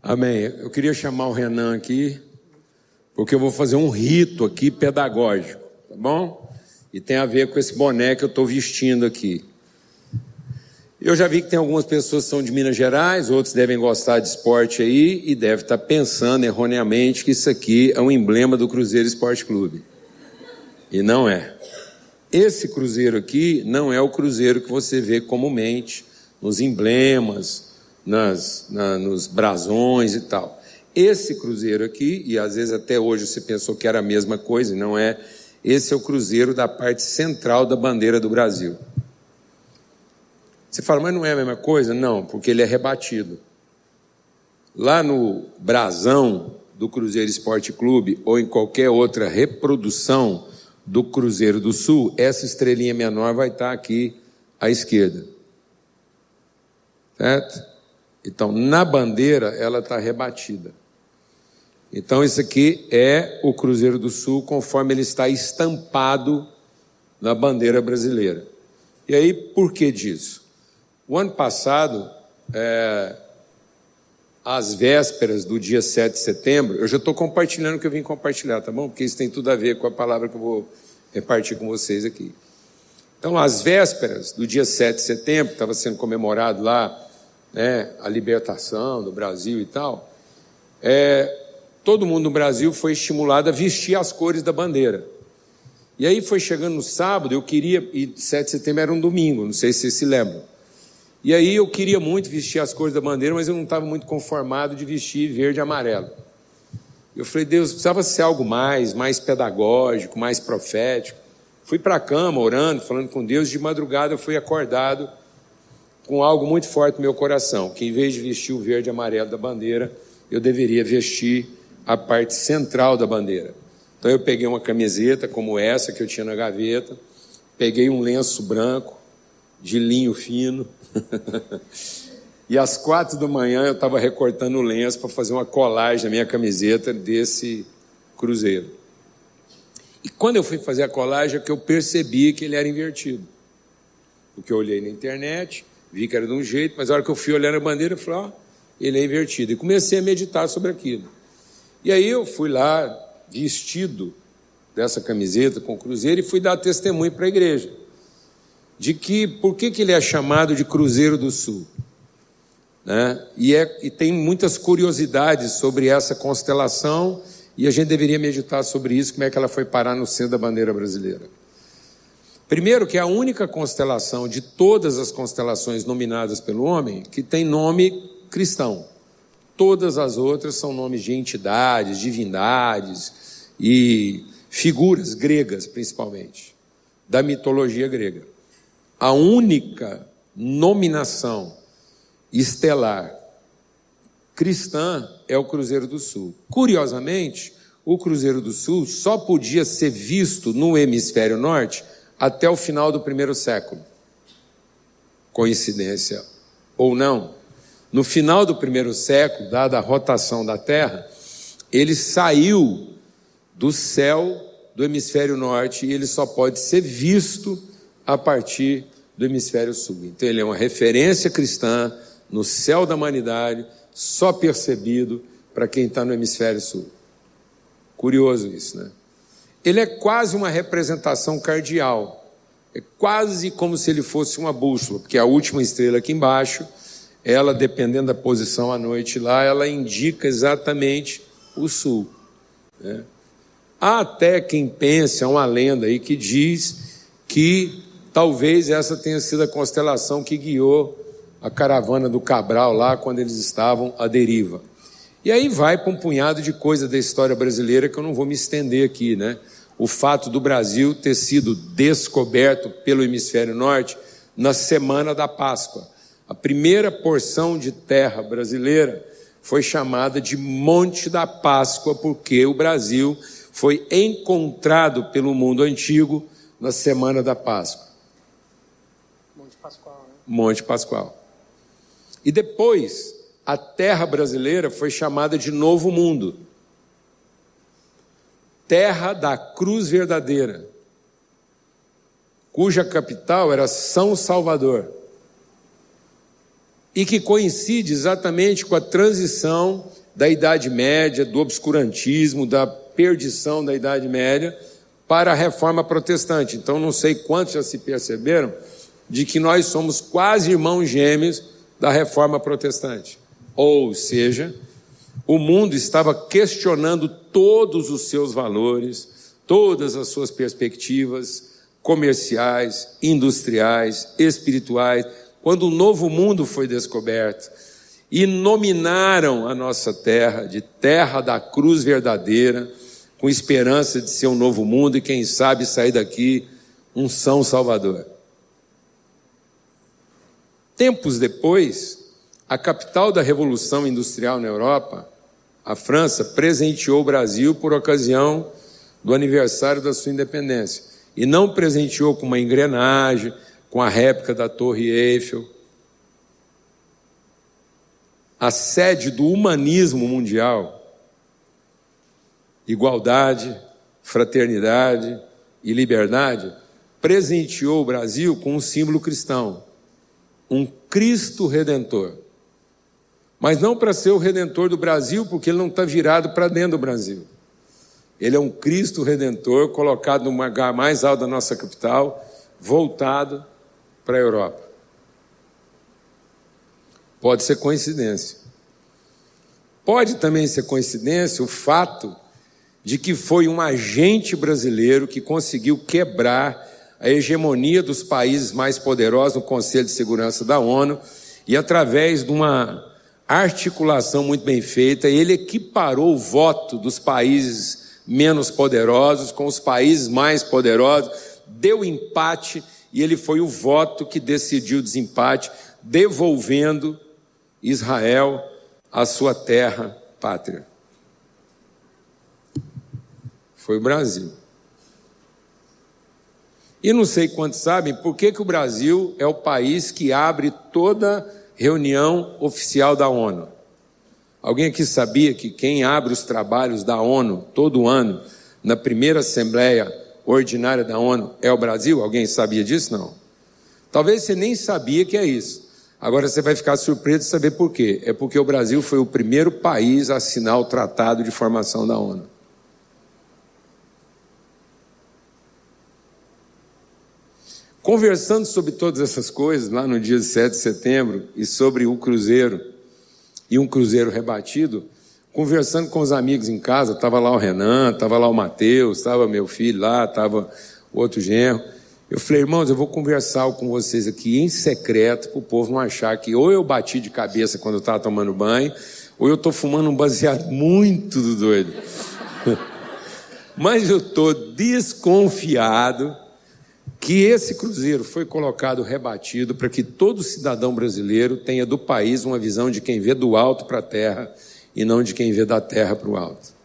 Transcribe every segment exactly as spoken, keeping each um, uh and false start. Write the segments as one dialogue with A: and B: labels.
A: Amém. Eu queria chamar o Renan aqui, porque eu vou fazer um rito aqui pedagógico, tá bom? E tem a ver com esse boné que eu estou vestindo aqui. Eu já vi que tem algumas pessoas que são de Minas Gerais, outros devem gostar de esporte aí e devem estar pensando erroneamente que isso aqui é um emblema do Cruzeiro Esporte Clube. E não é. Esse cruzeiro aqui não é o cruzeiro que você vê comumente nos emblemas, nas, na, nos brasões e tal. Esse cruzeiro aqui, e às vezes até hoje você pensou que era a mesma coisa, e não é, esse é o cruzeiro da parte central da bandeira do Brasil. Você fala, mas não é a mesma coisa? Não, porque ele é rebatido. Lá no brasão do Cruzeiro Esporte Clube, ou em qualquer outra reprodução do Cruzeiro do Sul, essa estrelinha menor vai estar aqui à esquerda. Certo? Então, na bandeira, ela está rebatida. Então, isso aqui é o Cruzeiro do Sul, conforme ele está estampado na bandeira brasileira. E aí, por que disso? O ano passado, é, às vésperas do dia sete de setembro, eu já estou compartilhando o que eu vim compartilhar, tá bom? Porque isso tem tudo a ver com a palavra que eu vou repartir com vocês aqui. Então, às vésperas do dia sete de setembro, estava sendo comemorado lá, né, a libertação do Brasil e tal, é, todo mundo no Brasil foi estimulado a vestir as cores da bandeira. E aí foi chegando no sábado, eu queria, e sete de setembro era um domingo, não sei se vocês se lembram. E aí eu queria muito vestir as cores da bandeira, mas eu não estava muito conformado de vestir verde e amarelo. Eu falei, Deus, precisava ser algo mais, mais pedagógico, mais profético. Fui para a cama orando, falando com Deus, de madrugada eu fui acordado com algo muito forte no meu coração, que em vez de vestir o verde e amarelo da bandeira, eu deveria vestir a parte central da bandeira. Então eu peguei uma camiseta como essa que eu tinha na gaveta, peguei um lenço branco, de linho fino, e às quatro da manhã eu estava recortando o lenço para fazer uma colagem na minha camiseta desse cruzeiro. E quando eu fui fazer a colagem é que eu percebi que ele era invertido. Porque eu olhei na internet, vi que era de um jeito, mas a hora que eu fui olhar na bandeira, eu falei, ó, ele é invertido. E comecei a meditar sobre aquilo. E aí eu fui lá, vestido dessa camiseta com o cruzeiro, e fui dar testemunho para a igreja. De que, por que, que ele é chamado de Cruzeiro do Sul? Né? E, é, e tem muitas curiosidades sobre essa constelação, e a gente deveria meditar sobre isso, como é que ela foi parar no centro da bandeira brasileira. Primeiro, que é a única constelação de todas as constelações nominadas pelo homem que tem nome cristão. Todas as outras são nomes de entidades, divindades e figuras gregas, principalmente, da mitologia grega. A única nominação estelar cristã é o Cruzeiro do Sul. Curiosamente, o Cruzeiro do Sul só podia ser visto no hemisfério norte até o final do primeiro século. Coincidência ou não? No final do primeiro século, dada a rotação da Terra, ele saiu do céu do hemisfério norte e ele só pode ser visto a partir do hemisfério sul. Então ele é uma referência cristã no céu da humanidade, só percebido para quem está no hemisfério sul. Curioso isso, né? Ele é quase uma representação cardial. É quase como se ele fosse uma bússola, porque a última estrela aqui embaixo, ela, dependendo da posição à noite lá, ela indica exatamente o sul, né? Há até quem pense, há uma lenda aí que diz que talvez essa tenha sido a constelação que guiou a caravana do Cabral lá quando eles estavam à deriva. E aí vai para um punhado de coisa da história brasileira que eu não vou me estender aqui, né? O fato do Brasil ter sido descoberto pelo hemisfério norte na semana da Páscoa. A primeira porção de terra brasileira foi chamada de Monte da Páscoa porque o Brasil foi encontrado pelo mundo antigo na semana da Páscoa.
B: Monte Pascoal, né?
A: Monte Pascoal. E depois, a terra brasileira foi chamada de Novo Mundo. Terra da Cruz Verdadeira, cuja capital era São Salvador. e que coincide exatamente com a transição da Idade Média, do obscurantismo, da perdição da Idade Média para a Reforma Protestante. Então, não sei quantos já se perceberam de que nós somos quase irmãos gêmeos da Reforma Protestante. Ou seja, o mundo estava questionando todos os seus valores, todas as suas perspectivas comerciais, industriais, espirituais, quando o novo mundo foi descoberto, e nominaram a nossa terra de terra da cruz verdadeira, com esperança de ser um novo mundo e, quem sabe, sair daqui um São Salvador. Tempos depois, a capital da Revolução Industrial na Europa, a França, presenteou o Brasil por ocasião do aniversário da sua independência. E não presenteou com uma engrenagem, com a réplica da Torre Eiffel. A sede do humanismo mundial, igualdade, fraternidade e liberdade, presenteou o Brasil com um símbolo cristão, um Cristo Redentor. Mas não para ser o Redentor do Brasil, porque ele não está virado para dentro do Brasil. Ele é um Cristo Redentor colocado no lugar mais alto da nossa capital, voltado para a Europa. Pode ser coincidência. Pode também ser coincidência o fato de que foi um agente brasileiro que conseguiu quebrar a hegemonia dos países mais poderosos no Conselho de Segurança da ONU e, através de uma articulação muito bem feita, ele equiparou o voto dos países menos poderosos com os países mais poderosos, deu empate e ele foi o voto que decidiu o desempate, devolvendo Israel à sua terra pátria. Foi o Brasil. E não sei quantos sabem por que, que o Brasil é o país que abre toda reunião oficial da ONU. Alguém aqui sabia que quem abre os trabalhos da ONU todo ano, na primeira Assembleia Ordinária da ONU, é o Brasil? Alguém sabia disso? Não. Talvez você nem sabia que é isso. Agora você vai ficar surpreso de saber por quê. É porque o Brasil foi o primeiro país a assinar o Tratado de Formação da ONU. Conversando sobre todas essas coisas, lá no dia sete de setembro, e sobre o cruzeiro, e um cruzeiro rebatido, conversando com os amigos em casa, estava lá o Renan, estava lá o Mateus, estava meu filho lá, estava o outro genro. Eu falei, irmãos, eu vou conversar com vocês aqui em secreto, para o povo não achar que ou eu bati de cabeça quando eu estava tomando banho, ou eu estou fumando um baseado muito do doido. Mas eu estou desconfiado que esse cruzeiro foi colocado rebatido para que todo cidadão brasileiro tenha do país uma visão de quem vê do alto para a terra e não de quem vê da terra para o alto.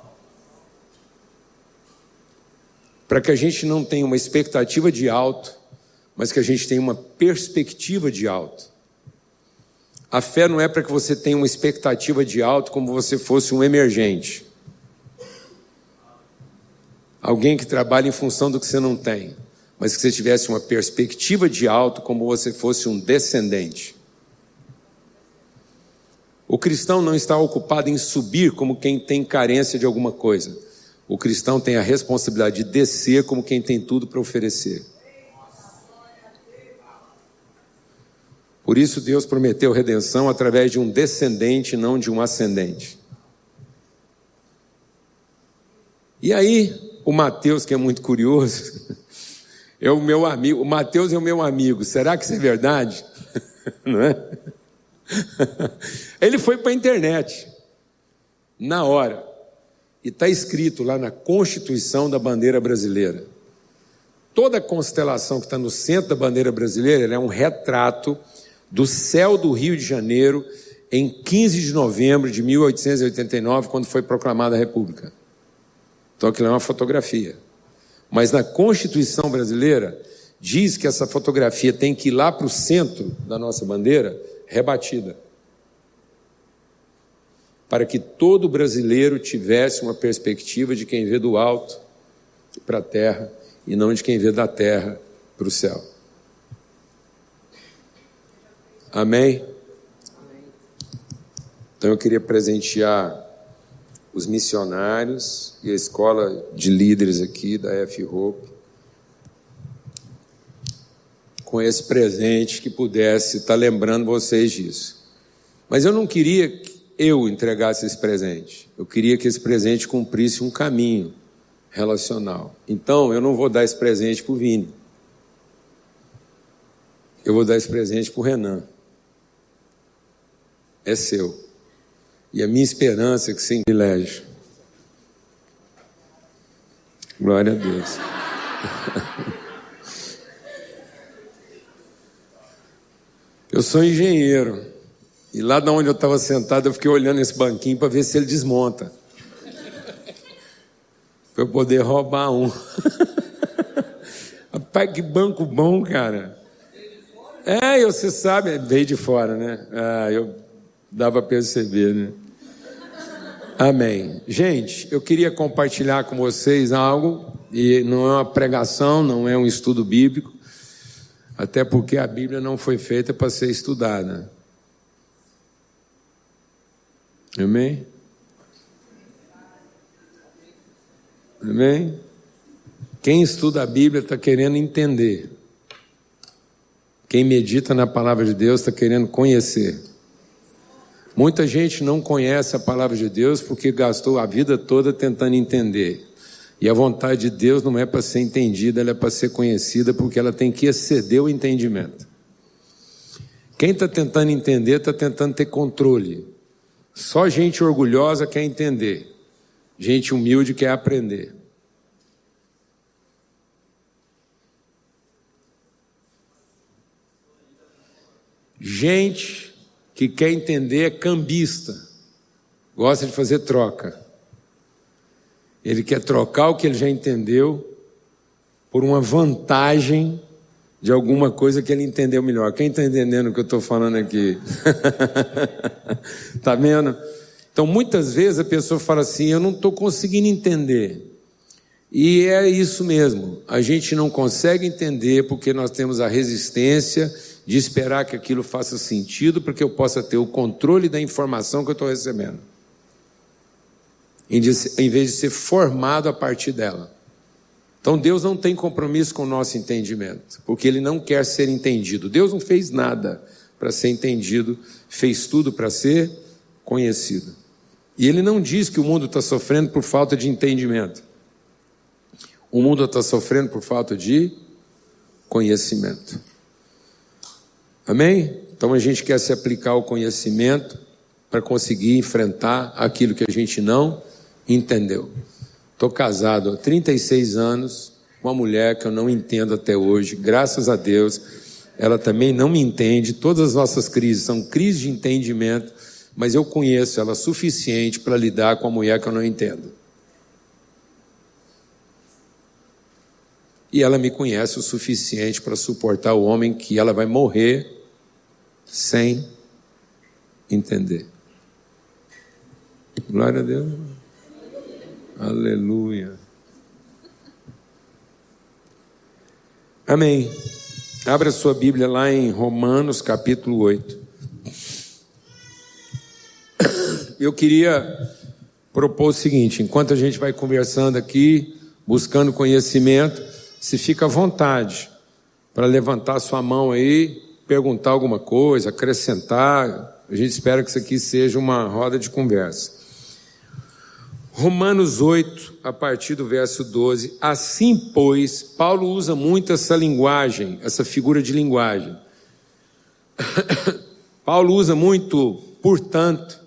A: Para que a gente não tenha uma expectativa de alto, mas que a gente tenha uma perspectiva de alto. A fé não é para que você tenha uma expectativa de alto como você fosse um emergente. Alguém que trabalha em função do que você não tem. Mas que você tivesse uma perspectiva de alto como você fosse um descendente. O cristão não está ocupado em subir como quem tem carência de alguma coisa. O cristão tem a responsabilidade de descer como quem tem tudo para oferecer. Por isso Deus prometeu redenção através de um descendente, não de um ascendente. E aí, o Mateus, que é muito curioso... É o meu amigo, o Mateus é o meu amigo, será que isso é verdade? Não é? Ele foi para a internet, na hora, e está escrito lá na Constituição da bandeira brasileira. Toda a constelação que está no centro da bandeira brasileira é um retrato do céu do Rio de Janeiro em quinze de novembro de mil oitocentos e oitenta e nove, quando foi proclamada a República. Então aquilo é uma fotografia. Mas na Constituição brasileira, diz que essa fotografia tem que ir lá para o centro da nossa bandeira, rebatida. Para que todo brasileiro tivesse uma perspectiva de quem vê do alto para a terra e não de quem vê da terra para o céu. Amém? Então eu queria presentear os missionários e a escola de líderes aqui da F-Hope com esse presente que pudesse estar lembrando vocês disso. Mas eu não queria que eu entregasse esse presente. Eu queria que esse presente cumprisse um caminho relacional. Então, eu não vou dar esse presente para o Vini. Eu vou dar esse presente para o Renan. É seu. E a minha esperança é que sem privilégio. Glória a Deus. Eu sou engenheiro. E lá de onde eu estava sentado, eu fiquei olhando esse banquinho para ver se ele desmonta. Para eu poder roubar um. Rapaz, que banco bom, cara. É, você sabe, veio de fora, né? Ah, eu dava para perceber, né? Amém. Gente, eu queria compartilhar com vocês algo, e não é uma pregação, não é um estudo bíblico, até porque a Bíblia não foi feita para ser estudada. Amém? Amém? Quem estuda a Bíblia está querendo entender. Quem medita na palavra de Deus está querendo conhecer. Muita gente não conhece a palavra de Deus porque gastou a vida toda tentando entender. E a vontade de Deus não é para ser entendida, ela é para ser conhecida, porque ela tem que exceder o entendimento. Quem está tentando entender está tentando ter controle. Só gente orgulhosa quer entender. Gente humilde quer aprender. Gente que quer entender é cambista. Gosta de fazer troca. Ele quer trocar o que ele já entendeu por uma vantagem de alguma coisa que ele entendeu melhor. Quem está entendendo o que eu estou falando aqui? Está vendo? Então, muitas vezes a pessoa fala assim, eu não estou conseguindo entender. E é isso mesmo. A gente não consegue entender porque nós temos a resistência de esperar que aquilo faça sentido para que eu possa ter o controle da informação que eu estou recebendo. Em vez de ser formado a partir dela. Então Deus não tem compromisso com o nosso entendimento, porque Ele não quer ser entendido. Deus não fez nada para ser entendido, fez tudo para ser conhecido. E Ele não diz que o mundo está sofrendo por falta de entendimento. O mundo está sofrendo por falta de conhecimento. Amém? Então a gente quer se aplicar ao conhecimento para conseguir enfrentar aquilo que a gente não entendeu. Estou casado há trinta e seis anos com uma mulher que eu não entendo até hoje. Graças a Deus, ela também não me entende. Todas as nossas crises são crises de entendimento, mas eu conheço ela suficiente para lidar com a mulher que eu não entendo. E ela me conhece o suficiente para suportar o homem que ela vai morrer sem entender. Glória a Deus. Aleluia. Amém. Abra sua Bíblia lá em Romanos capítulo oito. Eu queria propor o seguinte, enquanto a gente vai conversando aqui, buscando conhecimento, se fica à vontade para levantar sua mão aí, perguntar alguma coisa, acrescentar. A gente espera que isso aqui seja uma roda de conversa. Romanos oito, a partir do verso doze. Assim, pois, Paulo usa muito essa linguagem, essa figura de linguagem. Paulo usa muito, portanto,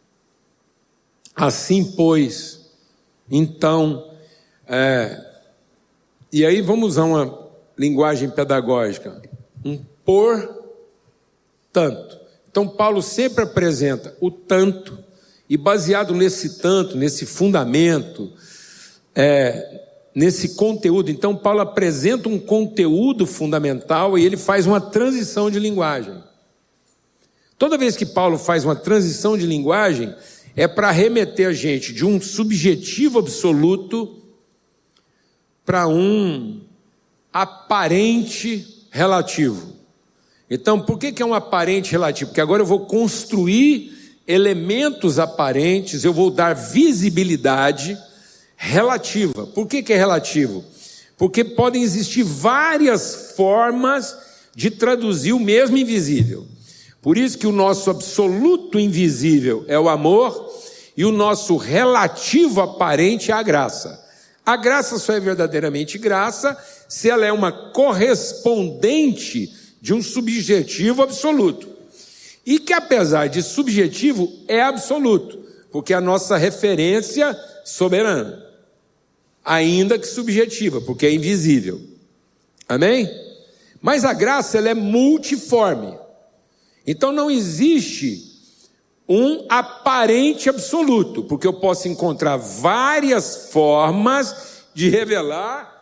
A: assim, pois, então, é, e aí vamos usar uma linguagem pedagógica, um portanto. Então, Paulo sempre apresenta o tanto, e baseado nesse tanto, nesse fundamento, é, nesse conteúdo, então Paulo apresenta um conteúdo fundamental e ele faz uma transição de linguagem. Toda vez que Paulo faz uma transição de linguagem, é para remeter a gente de um subjetivo absoluto para um aparente relativo. Então, por que que é um aparente relativo? Porque agora eu vou construir elementos aparentes, eu vou dar visibilidade relativa. Por que que é relativo? Porque podem existir várias formas de traduzir o mesmo invisível. Por isso que o nosso absoluto invisível é o amor e o nosso relativo aparente é a graça. A graça só é verdadeiramente graça se ela é uma correspondente de um subjetivo absoluto. E que apesar de subjetivo é absoluto, porque é a nossa referência soberana. Ainda que subjetiva, porque é invisível. Amém? Mas a graça ela é multiforme. Então não existe um aparente absoluto, porque eu posso encontrar várias formas de revelar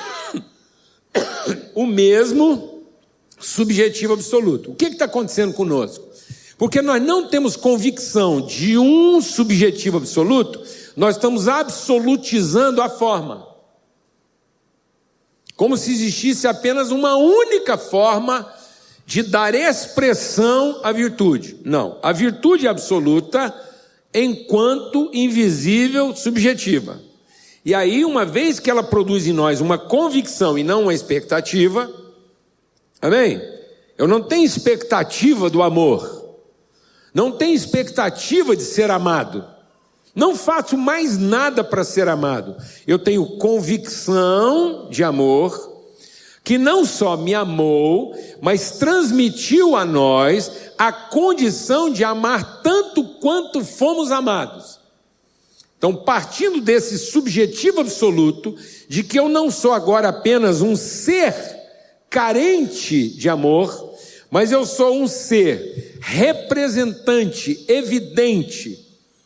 A: o mesmo subjetivo absoluto. O que está acontecendo conosco? Porque nós não temos convicção de um subjetivo absoluto, nós estamos absolutizando a forma. Como se existisse apenas uma única forma de dar expressão à virtude. Não, a virtude é absoluta enquanto invisível subjetiva. E aí, uma vez que ela produz em nós uma convicção e não uma expectativa, amém? Eu não tenho expectativa do amor, não tenho expectativa de ser amado, não faço mais nada para ser amado. Eu tenho convicção de amor, que não só me amou, mas transmitiu a nós a condição de amar tanto quanto fomos amados. Então, partindo desse subjetivo absoluto, de que eu não sou agora apenas um ser carente de amor, mas eu sou um ser representante, evidente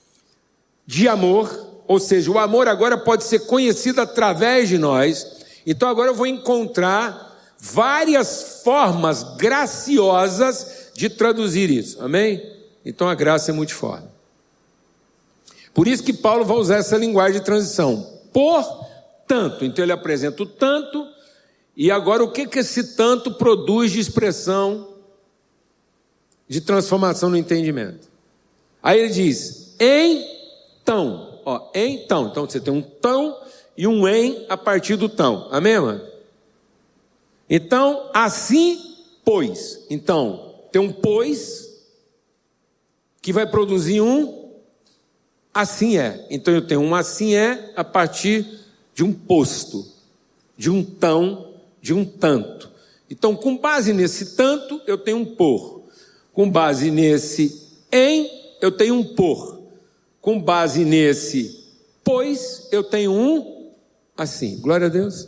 A: de amor, ou seja, o amor agora pode ser conhecido através de nós. Então agora eu vou encontrar várias formas graciosas de traduzir isso, amém? Então a graça é multiforme. Por isso que Paulo vai usar essa linguagem de transição, portanto. Então ele apresenta o tanto, e agora o que que esse tanto produz de expressão, de transformação no entendimento? Aí ele diz, então, ó, então, então você tem um tão e um em a partir do tão, amém, mano? Então, assim, pois. Então, tem um pois que vai produzir um assim é. Então, eu tenho um assim é a partir de um posto, de um tão, de um tanto. Então, com base nesse tanto, eu tenho um por. Com base nesse em, eu tenho um por. Com base nesse pois, eu tenho um assim. Glória a Deus.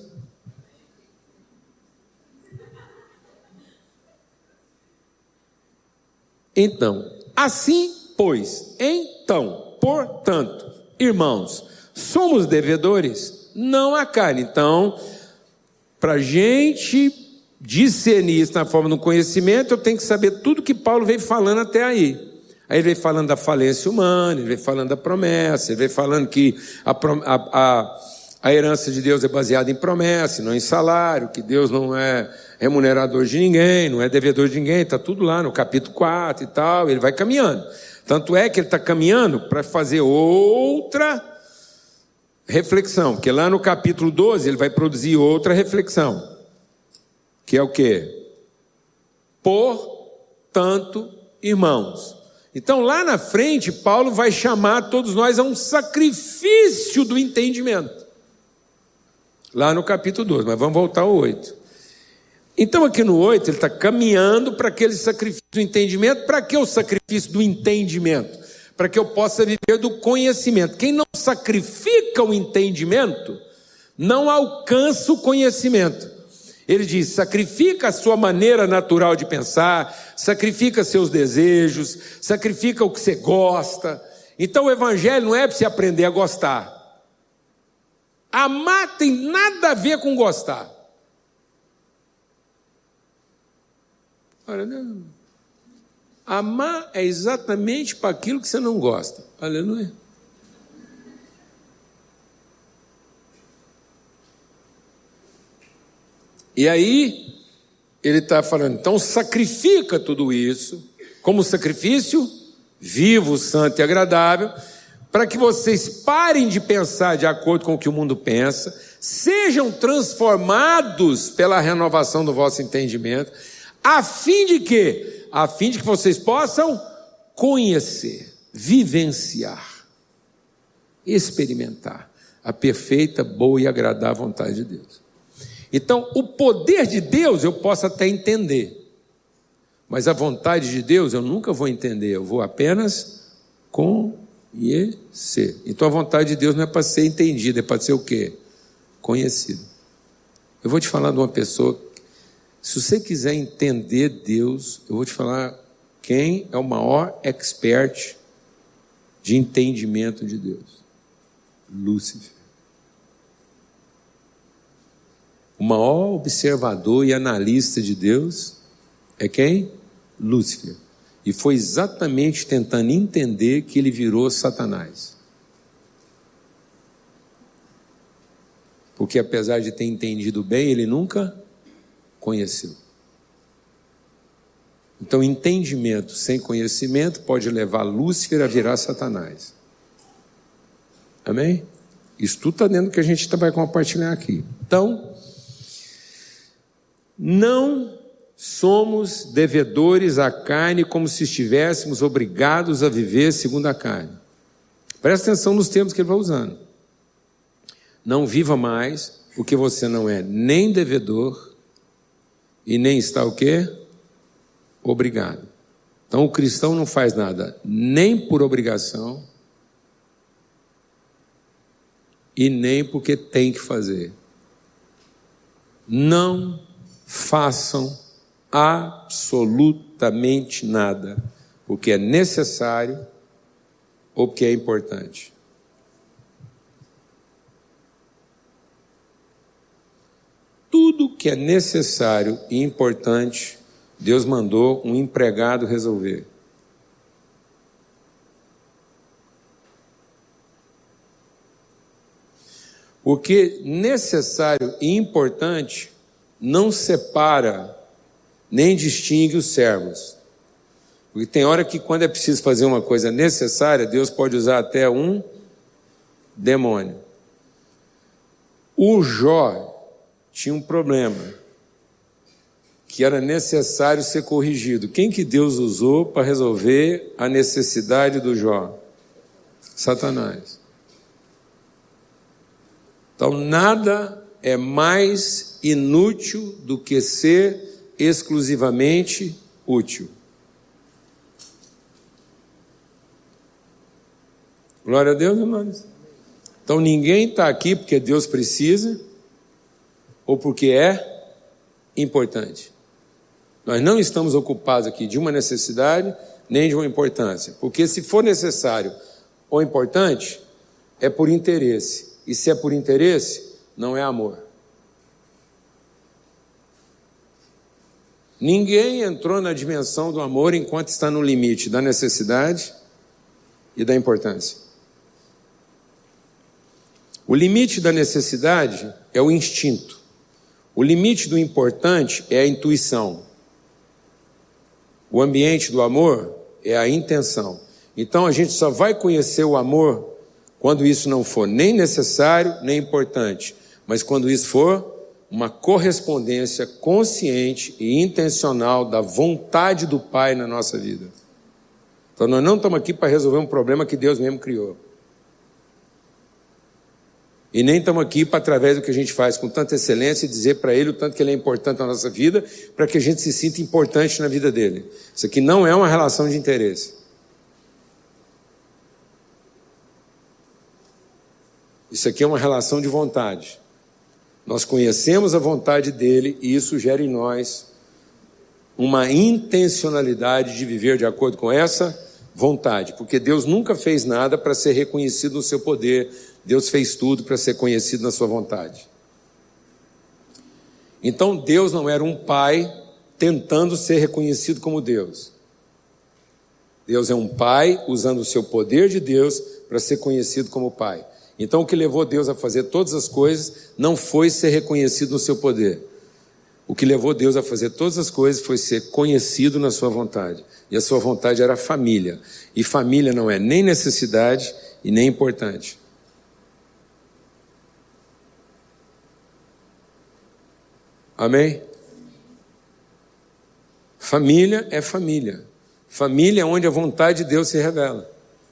A: Então, assim, pois, então, portanto, irmãos, somos devedores, não a carne. Então, para a gente discernir isso na forma do conhecimento, eu tenho que saber tudo que Paulo veio falando até aí. Aí ele veio falando da falência humana, ele veio falando da promessa, ele veio falando que a, a, a, a herança de Deus é baseada em promessa, não em salário, que Deus não é remunerador de ninguém, não é devedor de ninguém, está tudo lá no capítulo quatro e tal, ele vai caminhando. Tanto é que ele está caminhando para fazer outra reflexão, porque lá no capítulo doze ele vai produzir outra reflexão, que é o quê? Portanto, irmãos. Então lá na frente Paulo vai chamar todos nós a um sacrifício do entendimento, lá no capítulo doze, mas vamos voltar ao oito. Então aqui no oito ele está caminhando para aquele sacrifício do entendimento. Para que o sacrifício do entendimento? Para que eu possa viver do conhecimento. Quem não sacrifica o entendimento não alcança o conhecimento. Ele diz, sacrifica a sua maneira natural de pensar, sacrifica seus desejos, sacrifica o que você gosta. Então o evangelho não é para você aprender a gostar. Amar tem nada a ver com gostar. Olha, não. Amar é exatamente para aquilo que você não gosta. Aleluia. E aí, ele está falando, então sacrifica tudo isso, como sacrifício vivo, santo e agradável, para que vocês parem de pensar de acordo com o que o mundo pensa, sejam transformados pela renovação do vosso entendimento, a fim de quê? A fim de que vocês possam conhecer, vivenciar, experimentar a perfeita, boa e agradável vontade de Deus. Então, o poder de Deus eu posso até entender, mas a vontade de Deus eu nunca vou entender, eu vou apenas conhecer. Então a vontade de Deus não é para ser entendida, é para ser o quê? Conhecido. Eu vou te falar de uma pessoa, se você quiser entender Deus, eu vou te falar quem é o maior expert de entendimento de Deus. Lúcifer. O maior observador e analista de Deus é quem? Lúcifer. E foi exatamente tentando entender que ele virou Satanás. Porque apesar de ter entendido bem, ele nunca conheceu. Então, entendimento sem conhecimento pode levar Lúcifer a virar Satanás. Amém? Isso tudo está dentro do que a gente vai compartilhar aqui. Então, não somos devedores à carne como se estivéssemos obrigados a viver segundo a carne. Presta atenção nos termos que ele vai usando. Não viva mais, porque você não é nem devedor e nem está o quê? Obrigado. Então o cristão não faz nada nem por obrigação e nem porque tem que fazer. Não façam absolutamente nada, porque é necessário ou porque é importante. Tudo que é necessário e importante, Deus mandou um empregado resolver. Porque necessário e importante não separa nem distingue os servos. Porque tem hora que quando é preciso fazer uma coisa necessária, Deus pode usar até um demônio. O Jó tinha um problema, que era necessário ser corrigido. Quem que Deus usou para resolver a necessidade do Jó? Satanás. Então nada é mais inútil do que ser exclusivamente útil. Glória a Deus, irmãos. Então ninguém está aqui porque Deus precisa ou porque é importante. Nós não estamos ocupados aqui de uma necessidade nem de uma importância, porque se for necessário ou importante, é por interesse, e se é por interesse, não é amor. Ninguém entrou na dimensão do amor enquanto está no limite da necessidade e da importância. O limite da necessidade é o instinto. O limite do importante é a intuição. O ambiente do amor é a intenção. Então a gente só vai conhecer o amor quando isso não for nem necessário nem importante, mas quando isso for uma correspondência consciente e intencional da vontade do Pai na nossa vida. Então nós não estamos aqui para resolver um problema que Deus mesmo criou. E nem estamos aqui para, através do que a gente faz com tanta excelência, dizer para Ele o tanto que Ele é importante na nossa vida, para que a gente se sinta importante na vida dEle. Isso aqui não é uma relação de interesse. Isso aqui é uma relação de vontade. Nós conhecemos a vontade dEle e isso gera em nós uma intencionalidade de viver de acordo com essa vontade, porque Deus nunca fez nada para ser reconhecido no seu poder, Deus fez tudo para ser conhecido na sua vontade. Então Deus não era um pai tentando ser reconhecido como Deus. Deus é um pai usando o seu poder de Deus para ser conhecido como pai. Então o que levou Deus a fazer todas as coisas não foi ser reconhecido no seu poder, O que levou Deus a fazer todas as coisas foi ser conhecido na sua vontade. E a sua vontade era família. E família não é nem necessidade e nem importante. Amém? Família é família. Família é onde a vontade de Deus se revela.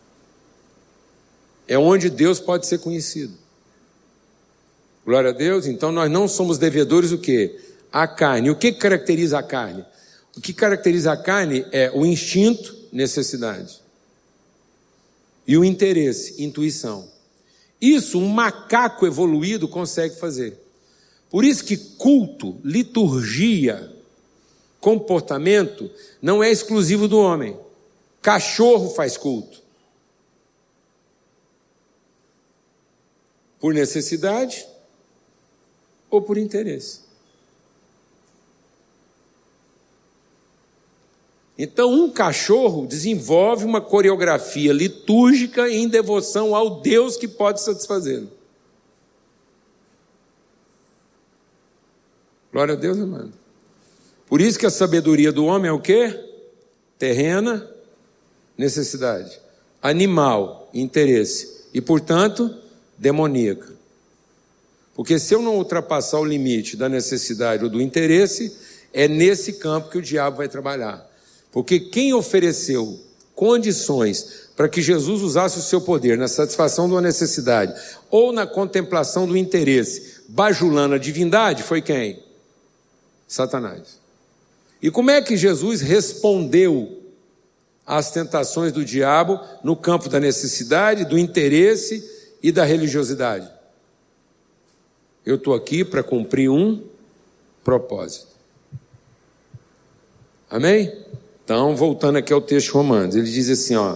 A: É onde Deus pode ser conhecido. Glória a Deus. Então nós não somos devedores do quê? A carne. O que caracteriza a carne? O que caracteriza a carne é o instinto, necessidade. E o interesse, intuição. Isso um macaco evoluído consegue fazer. Por isso que culto, liturgia, comportamento não é exclusivo do homem. Cachorro faz culto. Por necessidade ou por interesse. Então, um cachorro desenvolve uma coreografia litúrgica em devoção ao Deus que pode satisfazê-lo. Glória a Deus, amado. Por isso que a sabedoria do homem é o quê? Terrena, necessidade. Animal, interesse. E, portanto, demoníaca. Porque se eu não ultrapassar o limite da necessidade ou do interesse, é nesse campo que o diabo vai trabalhar. Porque quem ofereceu condições para que Jesus usasse o seu poder na satisfação de uma necessidade ou na contemplação do interesse, bajulando a divindade, foi quem? Satanás. E como é que Jesus respondeu às tentações do diabo no campo da necessidade, do interesse e da religiosidade? Eu estou aqui para cumprir um propósito. Amém? Então, voltando aqui ao texto de Romanos, ele diz assim, ó: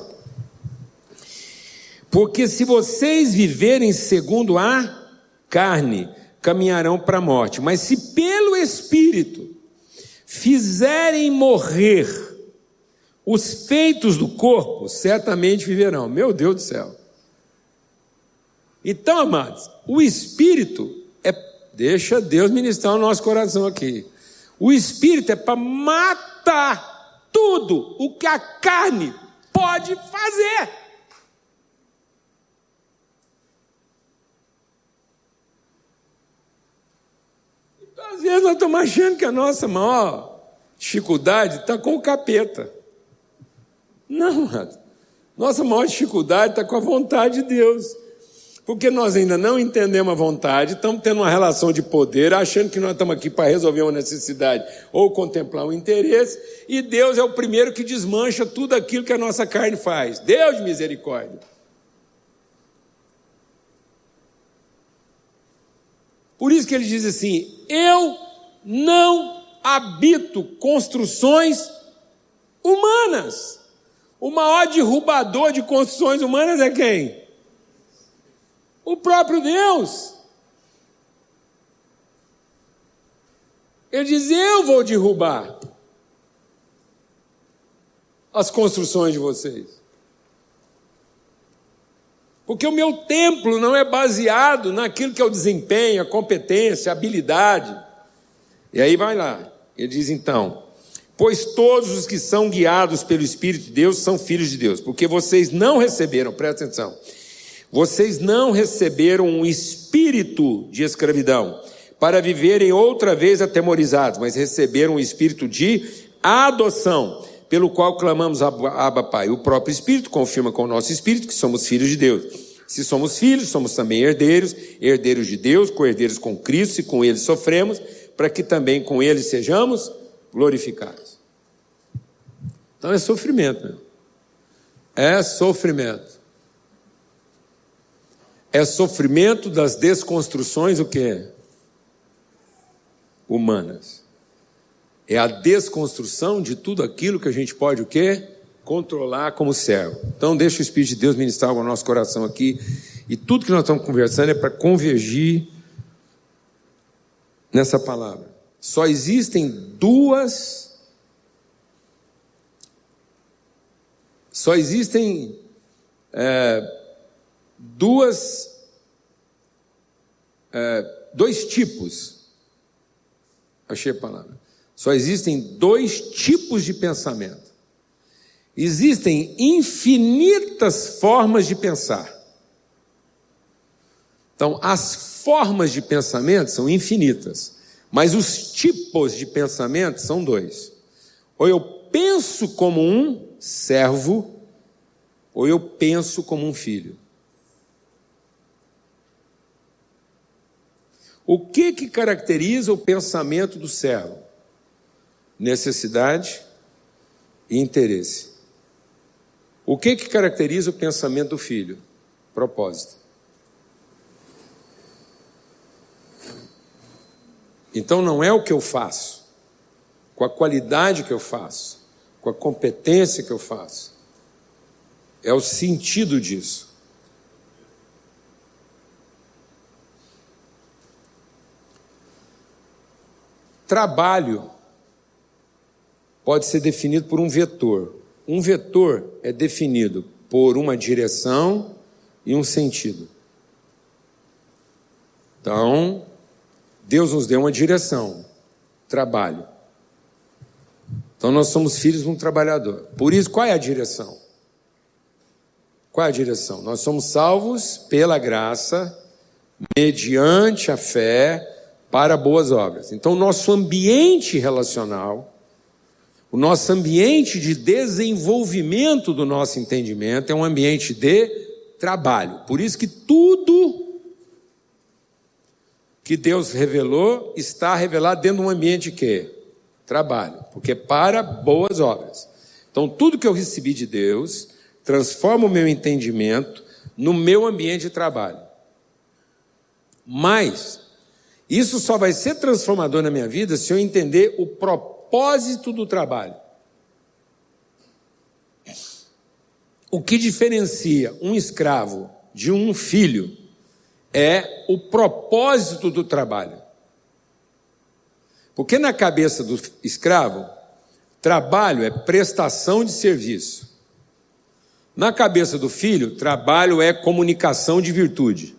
A: porque se vocês viverem segundo a carne, caminharão para a morte, mas se pelo Espírito fizerem morrer os feitos do corpo, certamente viverão. Meu Deus do céu. Então, amados, o Espírito é, deixa Deus ministrar o nosso coração aqui. O Espírito é para matar tudo o que a carne pode fazer. Então, às vezes nós estamos achando que a nossa maior dificuldade está com o capeta. Não, nossa maior dificuldade está com a vontade de Deus. Porque nós ainda não entendemos a vontade, estamos tendo uma relação de poder, achando que nós estamos aqui para resolver uma necessidade ou contemplar um interesse, e Deus é o primeiro que desmancha tudo aquilo que a nossa carne faz. Deus de misericórdia. Por isso que ele diz assim: eu não habito construções humanas. O maior derrubador de construções humanas é quem? O próprio Deus. Ele diz: eu vou derrubar as construções de vocês. Porque o meu templo não é baseado naquilo que é o desempenho, a competência, a habilidade. E aí vai lá, ele diz então: pois todos os que são guiados pelo Espírito de Deus são filhos de Deus, porque vocês não receberam, presta atenção, vocês não receberam um espírito de escravidão para viverem outra vez atemorizados, mas receberam um espírito de adoção, pelo qual clamamos Abba, Pai. O próprio Espírito confirma com o nosso espírito que somos filhos de Deus. Se somos filhos, somos também herdeiros, herdeiros de Deus, co-herdeiros com Cristo, se com Ele sofremos, para que também com Ele sejamos glorificados. Então é sofrimento, meu. É sofrimento. É sofrimento das desconstruções, o quê? Humanas. É a desconstrução de tudo aquilo que a gente pode o quê? Controlar como servo. Então deixa o Espírito de Deus ministrar algo no nosso coração aqui. E tudo que nós estamos conversando é para convergir nessa palavra. Só existem duas... Só existem... É, Duas, é, dois tipos Achei a palavra. Só existem dois tipos de pensamento. Existem infinitas formas de pensar. Então, as formas de pensamento são infinitas, mas os tipos de pensamento são dois. Ou eu penso como um servo, ou eu penso como um filho. O que que caracteriza o pensamento do servo? Necessidade e interesse. O que que caracteriza o pensamento do filho? Propósito. Então não é o que eu faço, com a qualidade que eu faço, com a competência que eu faço. É o sentido disso. Trabalho pode ser definido por um vetor. Um vetor é definido por uma direção e um sentido. Então, Deus nos deu uma direção, trabalho. Então nós somos filhos de um trabalhador. Por isso, qual é a direção? Qual é a direção? Nós somos salvos pela graça, mediante a fé, para boas obras. Então o nosso ambiente relacional, o nosso ambiente de desenvolvimento do nosso entendimento é um ambiente de trabalho. Por isso que tudo que Deus revelou está revelado dentro de um ambiente de quê? Trabalho, porque para boas obras. Então tudo que eu recebi de Deus transforma o meu entendimento no meu ambiente de trabalho. Mas isso só vai ser transformador na minha vida se eu entender o propósito do trabalho. O que diferencia um escravo de um filho é o propósito do trabalho. Porque na cabeça do escravo, trabalho é prestação de serviço. Na cabeça do filho, trabalho é comunicação de virtude.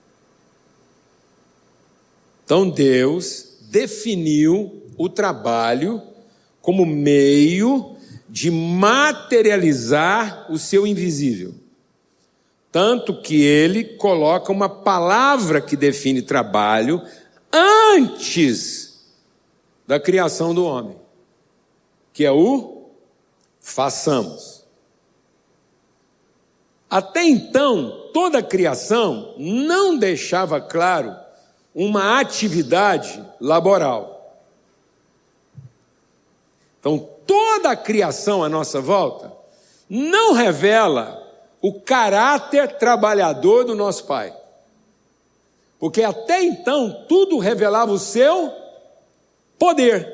A: Então Deus definiu o trabalho como meio de materializar o seu invisível. Tanto que ele coloca uma palavra que define trabalho antes da criação do homem, que é o façamos. Até então, toda a criação não deixava claro uma atividade laboral. Então, toda a criação à nossa volta não revela o caráter trabalhador do nosso Pai. Porque até então, tudo revelava o seu poder.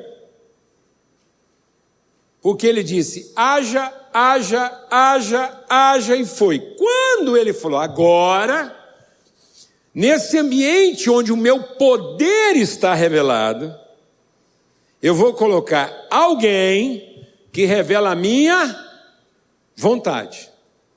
A: Porque ele disse, haja, haja, haja, haja, e foi. Quando ele falou, agora, nesse ambiente onde o meu poder está revelado, eu vou colocar alguém que revela a minha vontade.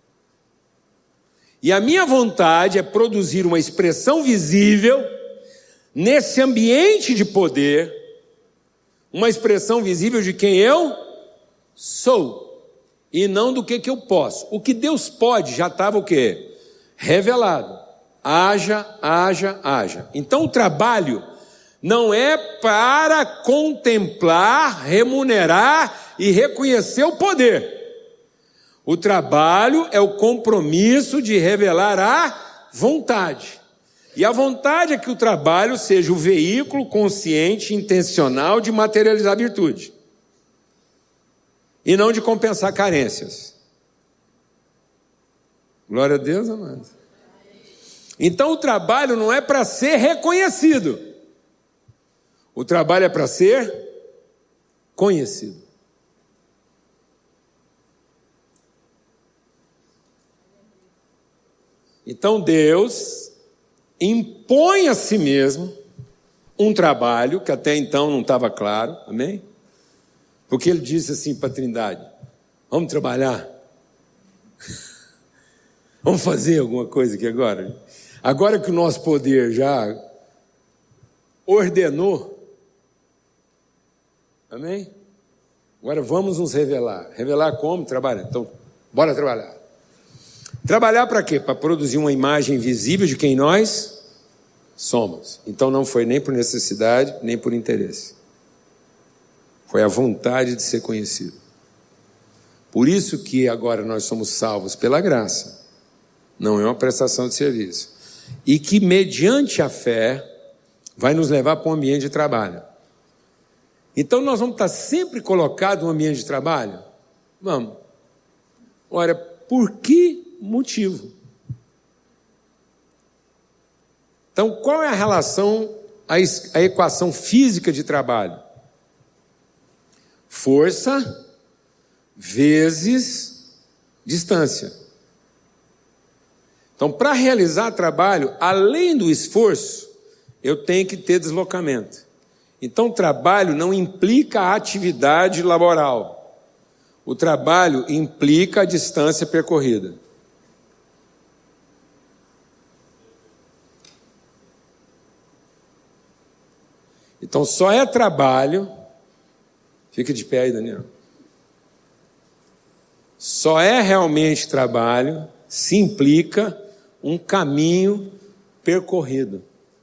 A: E a minha vontade é produzir uma expressão visível nesse ambiente de poder, uma expressão visível de quem eu sou, e não do que, que eu posso. O que Deus pode já estava o quê? Revelado. Haja, haja, haja. Então o trabalho não é para contemplar, remunerar e reconhecer o poder. O trabalho é o compromisso de revelar a vontade. E a vontade é que o trabalho seja o veículo consciente, intencional de materializar a virtude. E não de compensar carências. Glória a Deus, amados. Então o trabalho não é para ser reconhecido. O trabalho é para ser conhecido. Então Deus impõe a si mesmo um trabalho que até então não estava claro, amém? Porque ele disse assim para a Trindade, vamos trabalhar? Vamos fazer alguma coisa aqui agora? Agora que o nosso poder já ordenou Amém? Agora vamos nos revelar. Revelar como? Trabalhar. Então, bora trabalhar. Trabalhar para quê? Para produzir uma imagem visível de quem nós somos. Então não foi nem por necessidade, nem por interesse. Foi a vontade de ser conhecido. Por isso que agora nós somos salvos pela graça. Não é uma prestação de serviço. E que mediante a fé vai nos levar para um ambiente de trabalho. Então nós vamos estar sempre colocados no ambiente de trabalho? Vamos. Ora, por que motivo? Então, qual é a relação, a equação física de trabalho? Força vezes distância. Então, para realizar trabalho, além do esforço, eu tenho que ter deslocamento. Então, trabalho não implica atividade laboral. O trabalho implica a distância percorrida. Então, só é trabalho... Fica de pé aí, Daniel. Só é realmente trabalho se implica um caminho percorrido.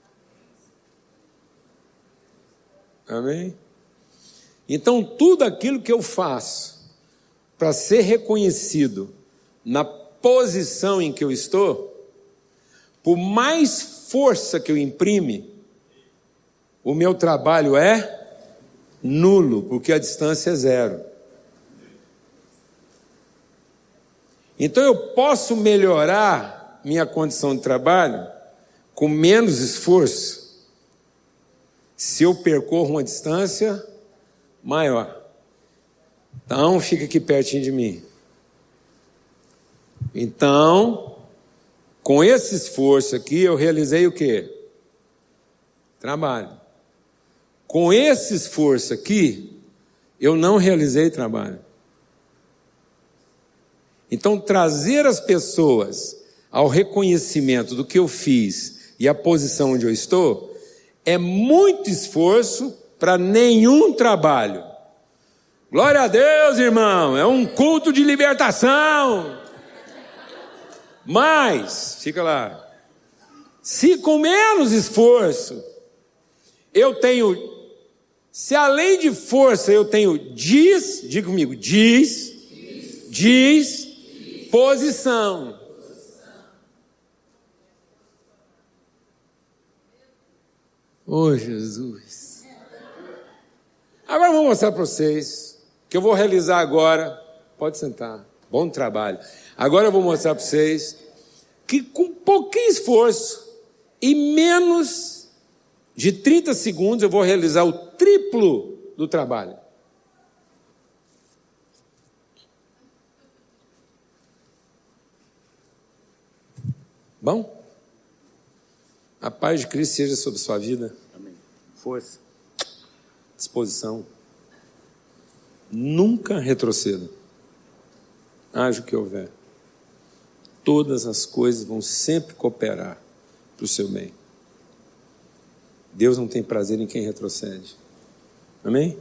A: Amém? Então, tudo aquilo que eu faço para ser reconhecido na posição em que eu estou, por mais força que eu imprime, o meu trabalho é nulo, porque a distância é zero. Então eu posso melhorar minha condição de trabalho com menos esforço se eu percorro uma distância maior. Então fica aqui pertinho de mim. Então, com esse esforço aqui, eu realizei o quê? Trabalho. Com esse esforço aqui, eu não realizei trabalho. Então, trazer as pessoas ao reconhecimento do que eu fiz e a posição onde eu estou, é muito esforço para nenhum trabalho. Glória a Deus, irmão, é um culto de libertação. Mas, fica lá, se com menos esforço, eu tenho, se além de força eu tenho diz, diga comigo, diz, diz, diz posição. Oh, Jesus. Agora eu vou mostrar para vocês, que eu vou realizar agora, pode sentar, bom trabalho. Agora eu vou mostrar para vocês, que com pouquinho esforço e menos de trinta segundos eu vou realizar o triplo do trabalho. Bom? A paz de Cristo seja sobre sua vida. Amém. Força. Disposição. Nunca retroceda. Haja o que houver. Todas as coisas vão sempre cooperar para o seu bem. Deus não tem prazer em quem retrocede. Amém?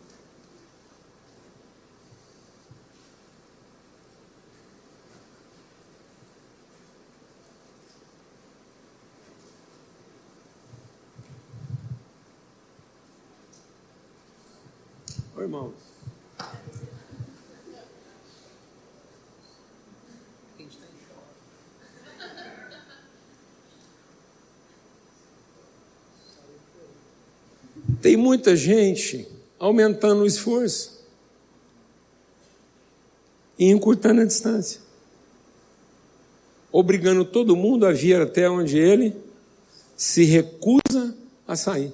A: Oi, irmãos. Tem muita gente aumentando o esforço e encurtando a distância, obrigando todo mundo a vir até onde ele se recusa a sair.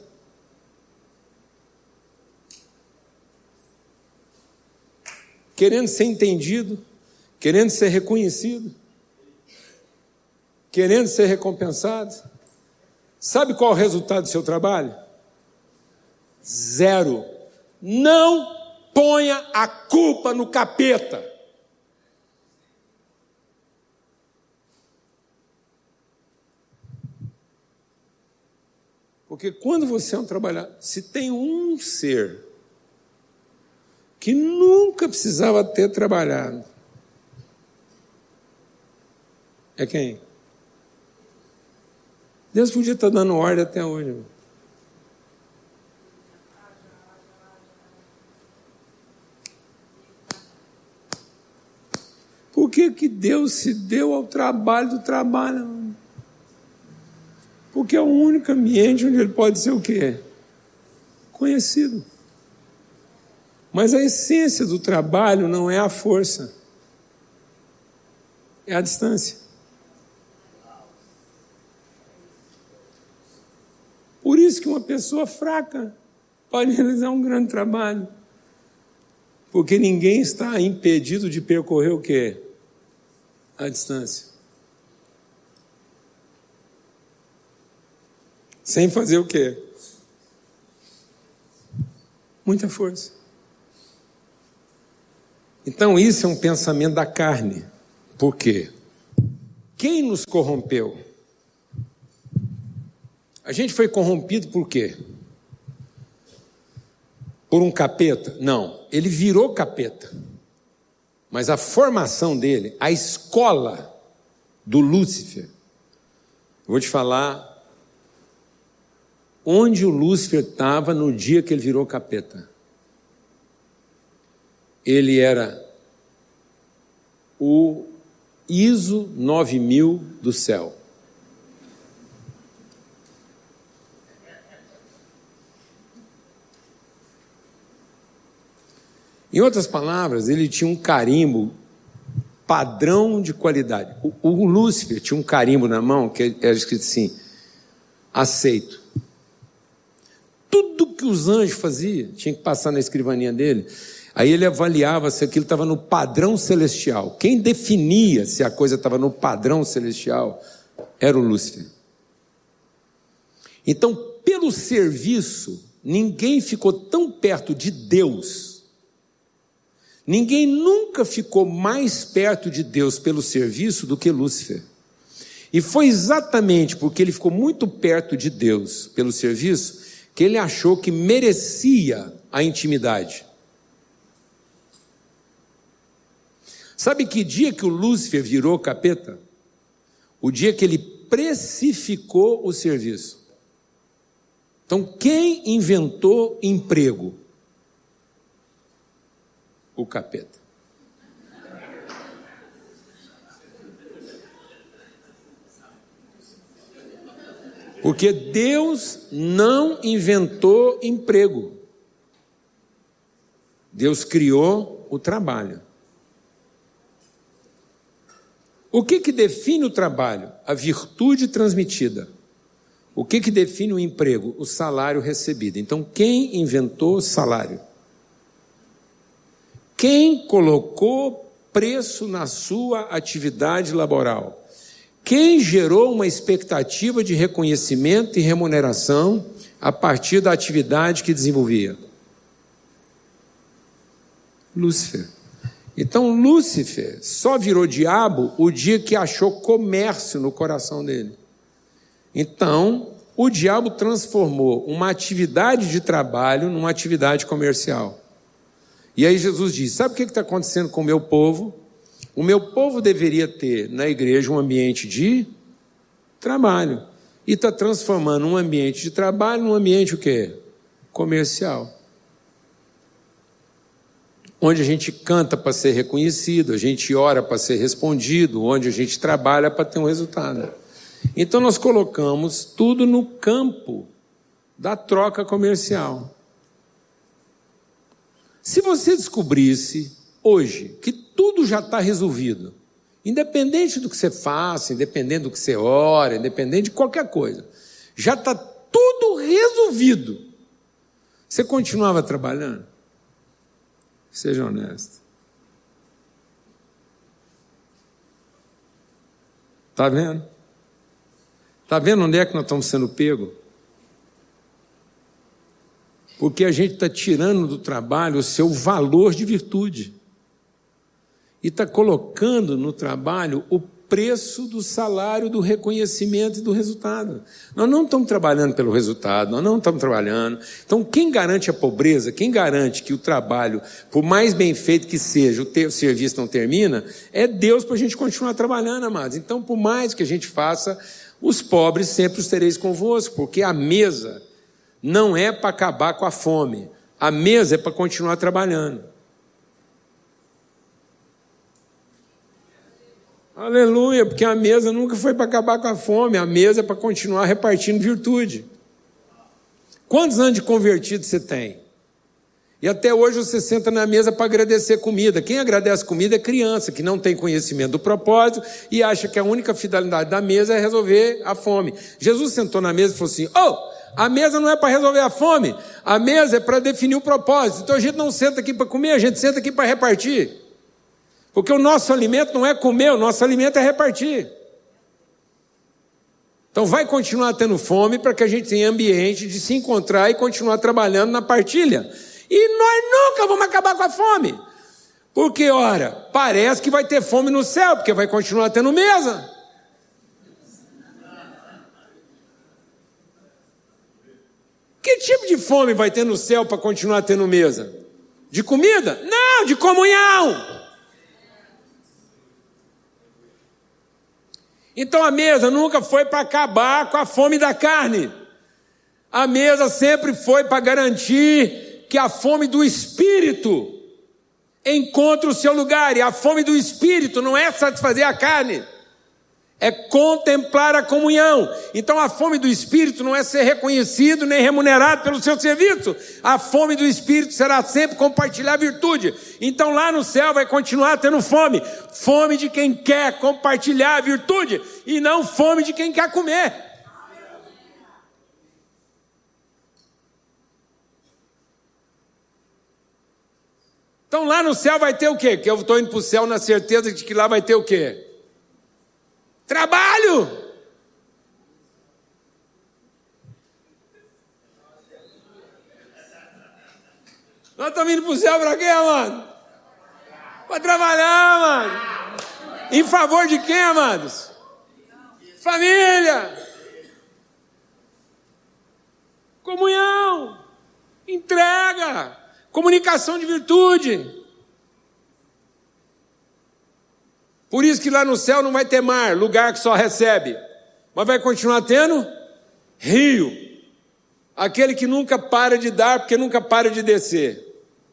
A: Querendo ser entendido, querendo ser reconhecido, querendo ser recompensado. Sabe qual é o resultado do seu trabalho? Zero. Não ponha a culpa no capeta. Porque quando você é um trabalhador, se tem um ser que nunca precisava ter trabalhado. É quem? Deus podia estar dando ordem até hoje. Irmão. Por que que Deus se deu ao trabalho do trabalho? Irmão? Porque é o único ambiente onde ele pode ser o quê? Conhecido. Mas a essência do trabalho não é a força, é a distância. Por isso que uma pessoa fraca pode realizar um grande trabalho. Porque ninguém está impedido de percorrer o quê? A distância. Sem fazer o quê? Muita força. Então isso é um pensamento da carne. Por quê? Quem nos corrompeu? A gente foi corrompido por quê? Por um capeta? Não, ele virou capeta. Mas a formação dele, a escola do Lúcifer, eu vou te falar onde o Lúcifer estava no dia que ele virou capeta. Ele era o I S O nove mil do céu. Em outras palavras, ele tinha um carimbo padrão de qualidade. O, o Lúcifer tinha um carimbo na mão que era escrito assim: aceito. Tudo que os anjos faziam tinha que passar na escrivaninha dele. Aí ele avaliava se aquilo estava no padrão celestial. Quem definia se a coisa estava no padrão celestial era o Lúcifer. Então, pelo serviço, ninguém ficou tão perto de Deus. Ninguém nunca ficou mais perto de Deus pelo serviço do que Lúcifer. E foi exatamente porque ele ficou muito perto de Deus pelo serviço que ele achou que merecia a intimidade. Sabe que dia que o Lúcifer virou capeta? O dia que ele precificou o serviço. Então, quem inventou emprego? O capeta. Porque Deus não inventou emprego. Deus criou o trabalho. O que que define o trabalho? A virtude transmitida. O que que define o emprego? O salário recebido. Então, quem inventou o salário? Quem colocou preço na sua atividade laboral? Quem gerou uma expectativa de reconhecimento e remuneração a partir da atividade que desenvolvia? Lúcifer. Então, Lúcifer só virou diabo o dia que achou comércio no coração dele. Então, o diabo transformou uma atividade de trabalho numa atividade comercial. E aí Jesus diz, sabe o que está acontecendo com o meu povo? O meu povo deveria ter na igreja um ambiente de trabalho. E está transformando um ambiente de trabalho num ambiente o quê? Comercial. Onde a gente canta para ser reconhecido, a gente ora para ser respondido, onde a gente trabalha para ter um resultado. Então nós colocamos tudo no campo da troca comercial. Se você descobrisse hoje que tudo já está resolvido, independente do que você faça, independente do que você ora, independente de qualquer coisa, já está tudo resolvido, você continuava trabalhando? Seja honesto. Está vendo? Está vendo onde é que nós estamos sendo pegos? Porque a gente está tirando do trabalho o seu valor de virtude. E está colocando no trabalho o preço do salário, do reconhecimento e do resultado. Nós não estamos trabalhando pelo resultado, nós não estamos trabalhando. Então, quem garante a pobreza, quem garante que o trabalho, por mais bem feito que seja, o, ter, o serviço não termina, é Deus para a gente continuar trabalhando, amados. Então, por mais que a gente faça, os pobres sempre os tereis convosco, porque a mesa não é para acabar com a fome, a mesa é para continuar trabalhando. Aleluia, porque a mesa nunca foi para acabar com a fome, a mesa é para continuar repartindo virtude. Quantos anos de convertido você tem? E até hoje você senta na mesa para agradecer comida. Quem agradece comida é criança, que não tem conhecimento do propósito e acha que a única finalidade da mesa é resolver a fome. Jesus sentou na mesa e falou assim, oh, a mesa não é para resolver a fome, a mesa é para definir o propósito. Então a gente não senta aqui para comer, a gente senta aqui para repartir. Porque o nosso alimento não é comer, o nosso alimento é repartir. Então vai continuar tendo fome para que a gente tenha ambiente de se encontrar e continuar trabalhando na partilha. E nós nunca vamos acabar com a fome. Porque, ora, parece que vai ter fome no céu, porque vai continuar tendo mesa. Que tipo de fome vai ter no céu para continuar tendo mesa? De comida? Não, de comunhão. Então a mesa nunca foi para acabar com a fome da carne. A mesa sempre foi para garantir que a fome do Espírito encontre o seu lugar. E a fome do Espírito não é satisfazer a carne, é contemplar a comunhão. Então a fome do Espírito não é ser reconhecido nem remunerado pelo seu serviço. A fome do Espírito será sempre compartilhar a virtude. Então lá no céu vai continuar tendo fome. Fome de quem quer compartilhar a virtude e não fome de quem quer comer. Então lá no céu vai ter o quê? Que eu estou indo para o céu na certeza de que lá vai ter o quê? Trabalho! Nós estamos indo para o céu para quê, amado? Para trabalhar, amado. Em favor de quem, amados? Família. Comunhão. Entrega. Comunicação de virtude. Por isso que lá no céu não vai ter mar, lugar que só recebe. Mas vai continuar tendo rio. Aquele que nunca para de dar, porque nunca para de descer.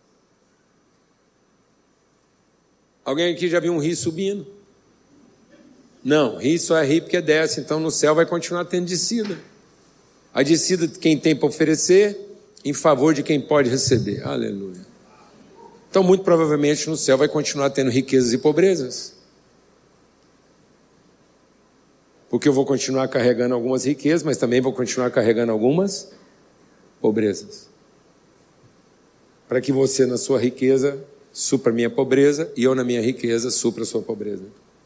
A: Alguém aqui já viu um rio subindo? Não, rio só é rio porque desce. Então no céu vai continuar tendo descida. A descida de quem tem para oferecer, em favor de quem pode receber. Aleluia. Então muito provavelmente no céu vai continuar tendo riquezas e pobrezas. Porque eu vou continuar carregando algumas riquezas, mas também vou continuar carregando algumas pobrezas. Para que você, na sua riqueza, supra a minha pobreza, e eu, na minha riqueza, supra a sua pobreza.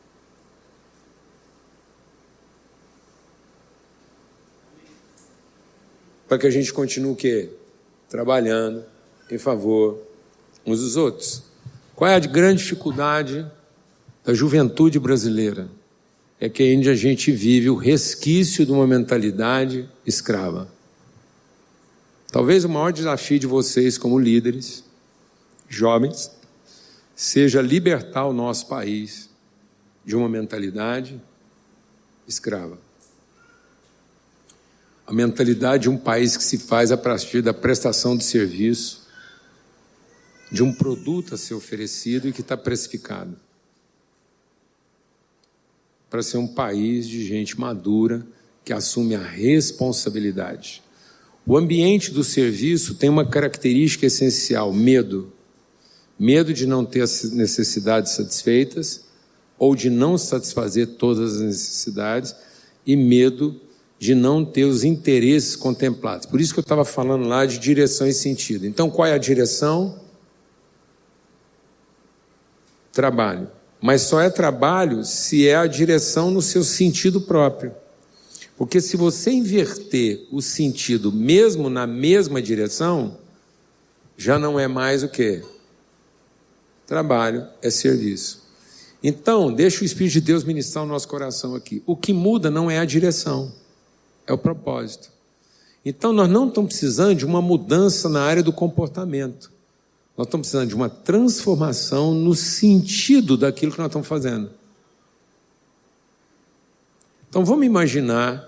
A: Para que a gente continue o quê? Trabalhando em favor uns dos outros. Qual é a grande dificuldade da juventude brasileira? É que ainda a gente vive o resquício de uma mentalidade escrava. Talvez o maior desafio de vocês como líderes, jovens, seja libertar o nosso país de uma mentalidade escrava. A mentalidade de um país que se faz a partir da prestação de serviço, de um produto a ser oferecido e que está precificado. Para ser um país de gente madura que assume a responsabilidade. O ambiente do serviço tem uma característica essencial: medo. Medo de não ter as necessidades satisfeitas ou de não satisfazer todas as necessidades e medo de não ter os interesses contemplados. Por isso que eu estava falando lá de direção e sentido. Então, qual é a direção? Trabalho. Mas só é trabalho se é a direção no seu sentido próprio. Porque se você inverter o sentido mesmo na mesma direção, já não é mais o quê? Trabalho, é serviço. Então, deixa o Espírito de Deus ministrar o nosso coração aqui. O que muda não é a direção, é o propósito. Então, nós não estamos precisando de uma mudança na área do comportamento. Nós estamos precisando de uma transformação no sentido daquilo que nós estamos fazendo. Então, vamos imaginar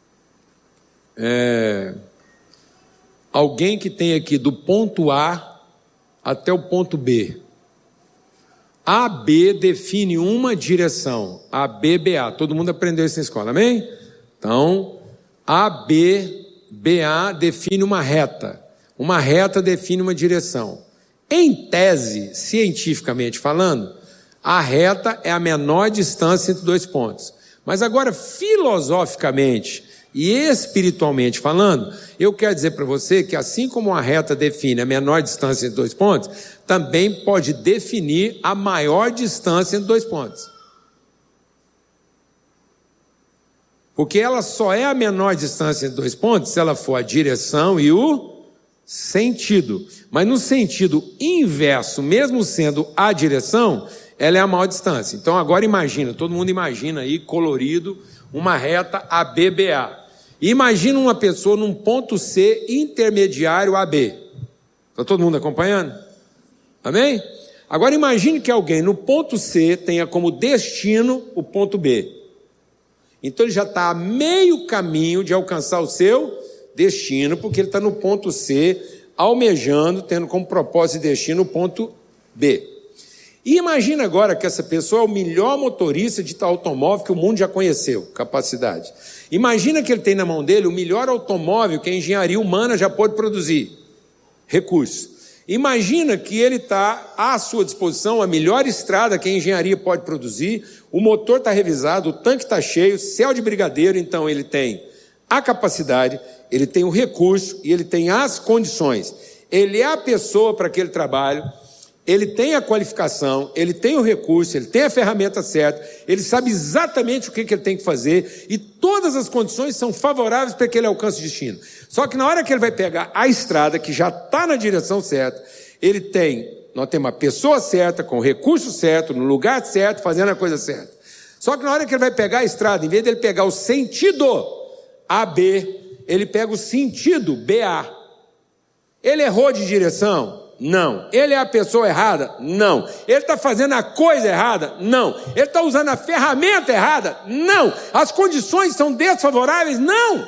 A: é, alguém que tem aqui do ponto A até o ponto B. A B define uma direção, A B B A. Todo mundo aprendeu isso na escola, amém? Então, A B B A define uma reta. Uma reta define uma direção. Em tese, cientificamente falando, a reta é a menor distância entre dois pontos. Mas agora, filosoficamente e espiritualmente falando, eu quero dizer para você que assim como a reta define a menor distância entre dois pontos, também pode definir a maior distância entre dois pontos. Porque ela só é a menor distância entre dois pontos se ela for a direção e o sentido. Mas no sentido inverso, mesmo sendo a direção, ela é a maior distância. Então agora imagina, todo mundo imagina aí, colorido, uma reta A B B A. Imagina uma pessoa num ponto C intermediário A B. Está todo mundo acompanhando? Amém? Agora imagine que alguém no ponto C tenha como destino o ponto B. Então ele já está a meio caminho de alcançar o seu destino, porque ele está no ponto C, almejando, tendo como propósito e destino o ponto B. E imagina agora que essa pessoa é o melhor motorista de tal automóvel que o mundo já conheceu, capacidade. Imagina que ele tem na mão dele o melhor automóvel que a engenharia humana já pode produzir, recurso. Imagina que ele está à sua disposição a melhor estrada que a engenharia pode produzir, o motor está revisado, o tanque está cheio, céu de brigadeiro, então ele tem a capacidade, ele tem o recurso e ele tem as condições. Ele é a pessoa para aquele trabalho, ele tem a qualificação, ele tem o recurso, ele tem a ferramenta certa, ele sabe exatamente o que ele tem que fazer e todas as condições são favoráveis para que ele alcance o destino. Só que na hora que ele vai pegar a estrada, que já está na direção certa, ele tem, nós temos a pessoa certa, com o recurso certo, no lugar certo, fazendo a coisa certa. Só que na hora que ele vai pegar a estrada, em vez de ele pegar o sentido A B, ele pega o sentido B A. Ele errou de direção? Não. Ele é a pessoa errada? Não. Ele está fazendo a coisa errada? Não. Ele está usando a ferramenta errada? Não. As condições são desfavoráveis? Não.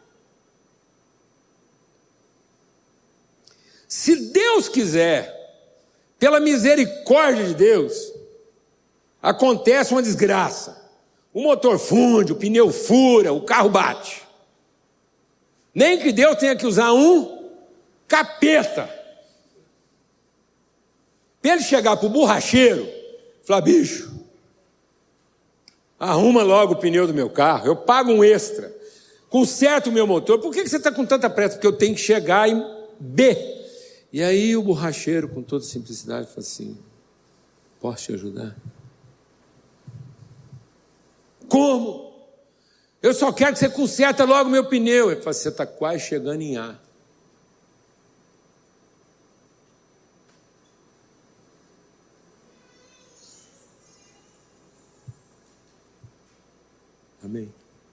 A: Se Deus quiser, pela misericórdia de Deus, acontece uma desgraça. O motor funde, o pneu fura, o carro bate. Nem que Deus tenha que usar um capeta para ele chegar para o borracheiro e falar: bicho, arruma logo o pneu do meu carro, eu pago um extra, conserta o meu motor. Por que você está com tanta pressa? Porque eu tenho que chegar em B. E aí o borracheiro, com toda simplicidade, fala assim: posso te ajudar? Como? Eu só quero que você conserte logo o meu pneu. Ele fala: você está quase chegando em A. Amém?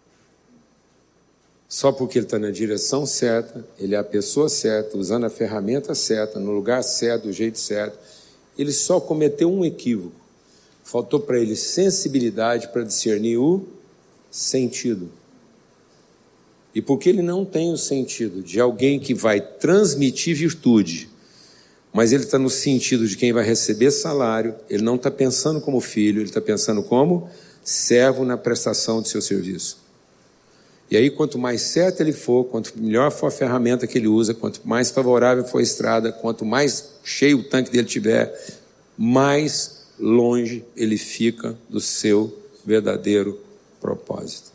A: Só porque ele está na direção certa, ele é a pessoa certa, usando a ferramenta certa, no lugar certo, do jeito certo, ele só cometeu um equívoco. Faltou para ele sensibilidade para discernir o sentido. E porque ele não tem o sentido de alguém que vai transmitir virtude, mas ele está no sentido de quem vai receber salário, ele não está pensando como filho, ele está pensando como servo na prestação do seu serviço. E aí, quanto mais certo ele for, quanto melhor for a ferramenta que ele usa, quanto mais favorável for a estrada, quanto mais cheio o tanque dele tiver, mais longe ele fica do seu verdadeiro propósito.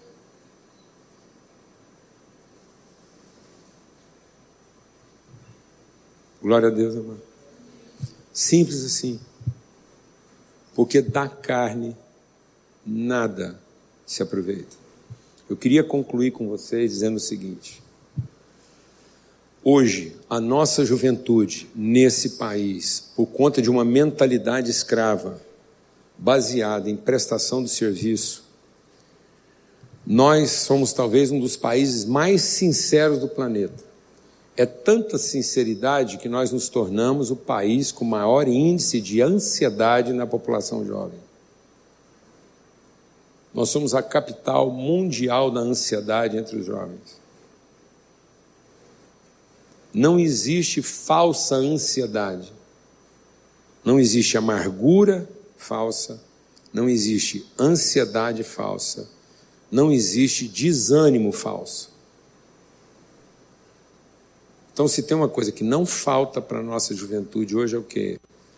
A: Glória a Deus, amado. Simples assim. Porque da carne nada se aproveita. Eu queria concluir com vocês dizendo o seguinte: hoje, a nossa juventude nesse país, por conta de uma mentalidade escrava, baseada em prestação de serviço, nós somos talvez um dos países mais sinceros do planeta. É tanta sinceridade que nós nos tornamos o país com maior índice de ansiedade na população jovem. Nós somos a capital mundial da ansiedade entre os jovens. Não existe falsa ansiedade. Não existe amargura falsa. Não existe ansiedade falsa. Não existe desânimo falso. Então, se tem uma coisa que não falta para a nossa juventude hoje, é o quê?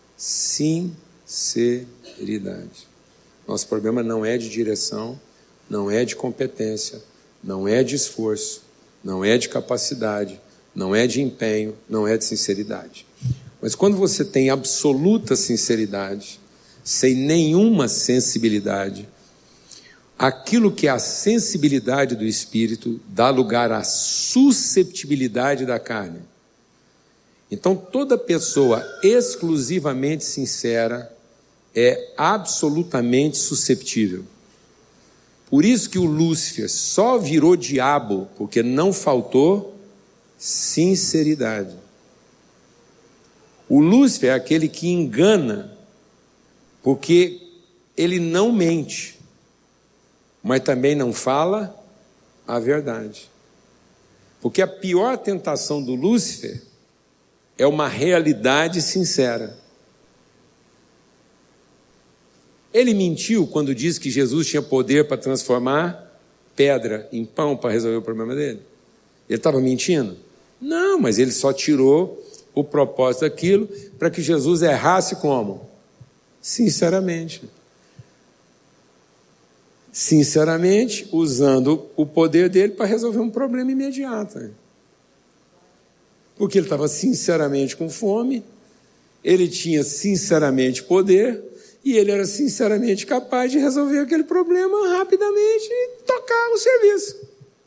A: Sinceridade. Nosso problema não é de direção, não é de competência, não é de esforço, não é de capacidade, não é de empenho, não é de sinceridade. Mas quando você tem absoluta sinceridade, sem nenhuma sensibilidade, aquilo que é a sensibilidade do espírito dá lugar à susceptibilidade da carne. Então, toda pessoa exclusivamente sincera é absolutamente susceptível. Por isso que o Lúcifer só virou diabo, porque não faltou sinceridade. O Lúcifer é aquele que engana, porque ele não mente, mas também não fala a verdade. Porque a pior tentação do Lúcifer é uma realidade sincera. Ele mentiu quando disse que Jesus tinha poder para transformar pedra em pão para resolver o problema dele. Ele estava mentindo? Não, mas ele só tirou o propósito daquilo para que Jesus errasse como? Sinceramente. Sinceramente, usando o poder dele para resolver um problema imediato. Porque ele estava sinceramente com fome, ele tinha sinceramente poder, e ele era sinceramente capaz de resolver aquele problema rapidamente e tocar o serviço.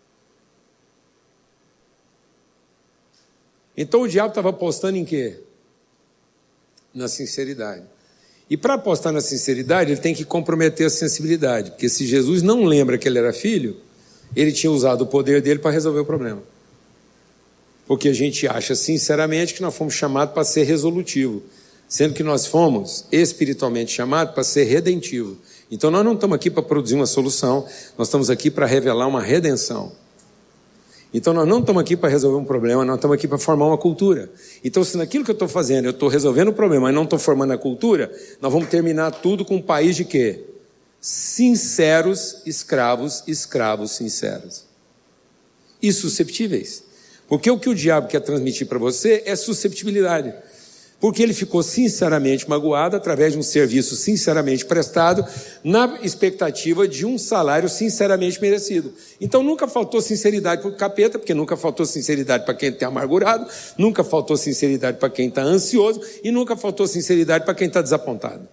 A: Então o diabo estava apostando em quê? Na sinceridade. E para apostar na sinceridade, ele tem que comprometer a sensibilidade, porque se Jesus não lembra que ele era filho, ele tinha usado o poder dele para resolver o problema. Porque a gente acha sinceramente que nós fomos chamados para ser resolutivo, sendo que nós fomos espiritualmente chamados para ser redentivo. Então nós não estamos aqui para produzir uma solução, nós estamos aqui para revelar uma redenção. Então nós não estamos aqui para resolver um problema, nós estamos aqui para formar uma cultura. Então se naquilo que eu estou fazendo eu estou resolvendo o problema e não estou formando a cultura, nós vamos terminar tudo com um país de quê? Sinceros escravos, escravos sinceros. E susceptíveis. Porque o que o diabo quer transmitir para você é susceptibilidade. Porque ele ficou sinceramente magoado através de um serviço sinceramente prestado, na expectativa de um salário sinceramente merecido. Então nunca faltou sinceridade para o capeta, porque nunca faltou sinceridade para quem está amargurado, nunca faltou sinceridade para quem está ansioso e nunca faltou sinceridade para quem está desapontado.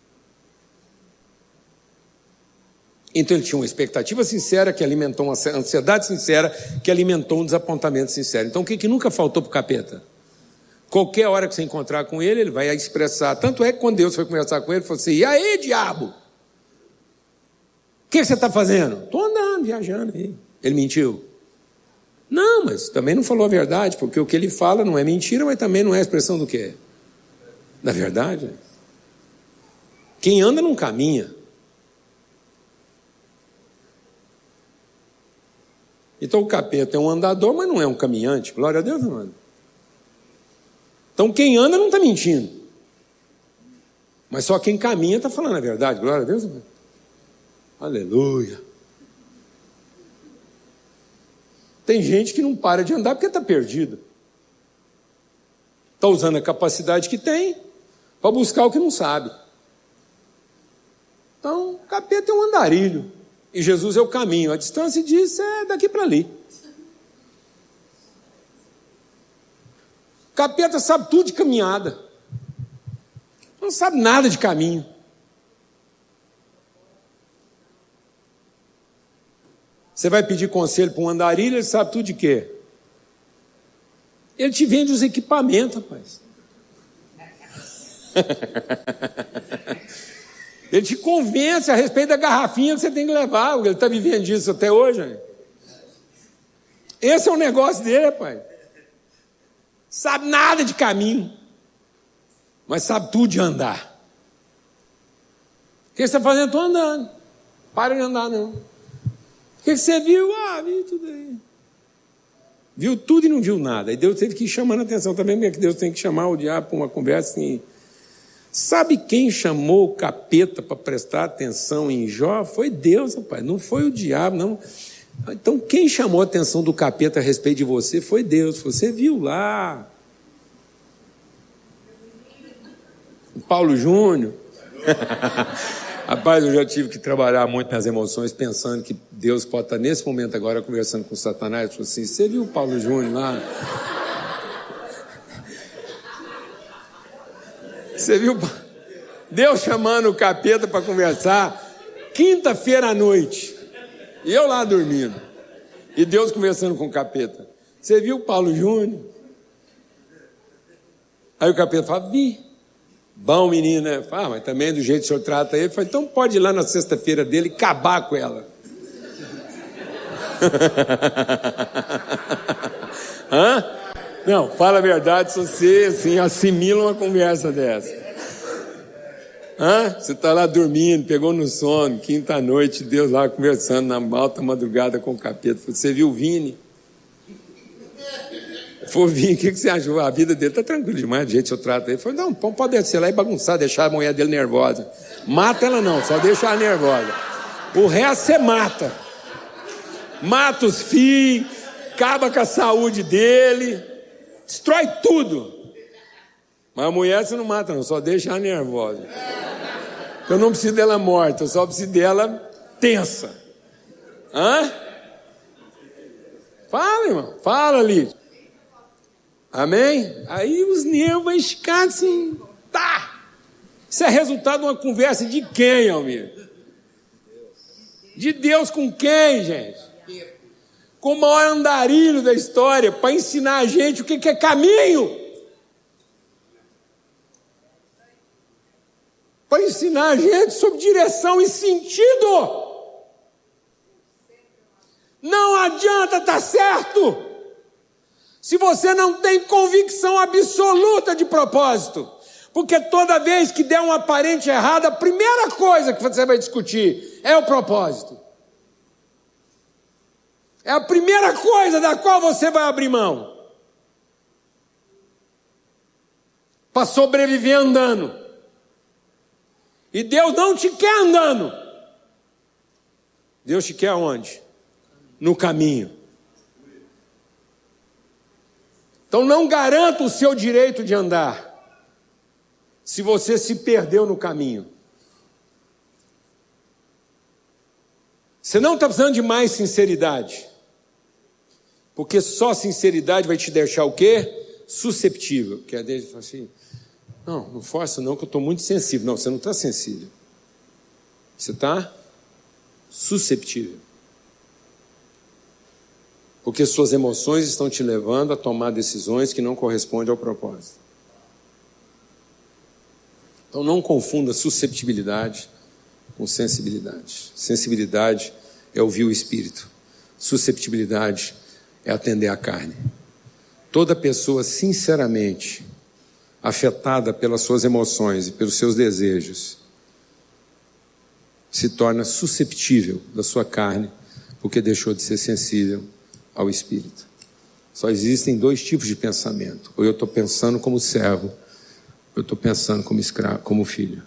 A: Então ele tinha uma expectativa sincera que alimentou uma ansiedade sincera que alimentou um desapontamento sincero. Então o que, que nunca faltou para o capeta? Qualquer hora que você encontrar com ele, ele vai expressar. Tanto é que quando Deus foi conversar com ele, ele falou assim: e aí, diabo? O que, que você está fazendo? Estou andando, viajando aí. Ele mentiu? Não, mas também não falou a verdade, porque o que ele fala não é mentira, mas também não é expressão do quê? Da verdade. Quem anda não caminha. Então o capeta é um andador, mas não é um caminhante. Glória a Deus, irmão. Então quem anda não está mentindo. Mas só quem caminha está falando a verdade. Glória a Deus, irmão. Aleluia. Tem gente que não para de andar porque está perdido. Está usando a capacidade que tem para buscar o que não sabe. Então o capeta é um andarilho. E Jesus é o caminho. A distância disso é daqui para ali. O capeta sabe tudo de caminhada. Não sabe nada de caminho. Você vai pedir conselho para um andarilho, ele sabe tudo de quê? Ele te vende os equipamentos, rapaz. Ele te convence a respeito da garrafinha que você tem que levar. Ele está vivendo disso até hoje. Né? Esse é o negócio dele, pai. Sabe nada de caminho, mas sabe tudo de andar. O que você está fazendo? Estou andando. Para de andar, não. O que você viu? Ah, vi tudo aí. Viu tudo e não viu nada. Aí Deus teve que ir chamando a atenção. Também é que Deus tem que chamar o diabo para uma conversa assim. Sabe quem chamou o capeta para prestar atenção em Jó? Foi Deus, rapaz. Não foi o diabo, não. Então, quem chamou a atenção do capeta a respeito de você foi Deus. Você viu lá. O Paulo Júnior. Rapaz, eu já tive que trabalhar muito nas emoções, pensando que Deus pode estar nesse momento agora conversando com Satanás. Falou assim, você viu o Paulo Júnior lá? Você viu Deus chamando o capeta para conversar quinta-feira à noite. E eu lá dormindo. E Deus conversando com o capeta. Você viu o Paulo Júnior? Aí o capeta fala, vi. Bom menino, né? Fala, ah, mas também do jeito que o senhor trata ele. Fala, então pode ir lá na sexta-feira dele e acabar com ela. Hã? Não, fala a verdade se você assim, assimila uma conversa dessa. Hã? Você está lá dormindo, pegou no sono, quinta-noite, Deus lá conversando na alta madrugada com o capeta. Você viu o Vini? Falei, Vini, o que, que você achou? A vida dele está tranquila demais, do jeito que eu trato ele. Falei, não, pode descer lá e bagunçar, deixar a mulher dele nervosa. Mata ela não, só deixa ela nervosa. O resto você mata. Mata os filhos, acaba com a saúde dele, destrói tudo. Mas a mulher você não mata não, só deixa ela nervosa. Eu não preciso dela morta, eu só preciso dela tensa. Hã? Fala, irmão, fala ali. Amém? Aí os nervos vão ficar assim, tá. Isso é resultado de uma conversa de quem, Almir? De Deus com quem, gente? Com o maior andarilho da história, para ensinar a gente o que é caminho. Para ensinar a gente sobre direção e sentido. Não adianta estar certo se você não tem convicção absoluta de propósito. Porque toda vez que der um aparente errado, a primeira coisa que você vai discutir é o propósito. É a primeira coisa da qual você vai abrir mão. Para sobreviver andando. E Deus não te quer andando. Deus te quer aonde? No caminho. Então não garanta o seu direito de andar se você se perdeu no caminho. Você não está precisando de mais sinceridade. Porque só sinceridade vai te deixar o quê? Susceptível. Porque a Deus fala assim, não, não força não, que eu estou muito sensível. Não, você não está sensível. Você está susceptível. Porque suas emoções estão te levando a tomar decisões que não correspondem ao propósito. Então não confunda susceptibilidade com sensibilidade. Sensibilidade é ouvir o Espírito. Susceptibilidade é atender à carne. Toda pessoa sinceramente afetada pelas suas emoções e pelos seus desejos se torna susceptível da sua carne porque deixou de ser sensível ao Espírito. Só existem dois tipos de pensamento. Ou eu estou pensando como servo, ou eu estou pensando como escravo, como filho.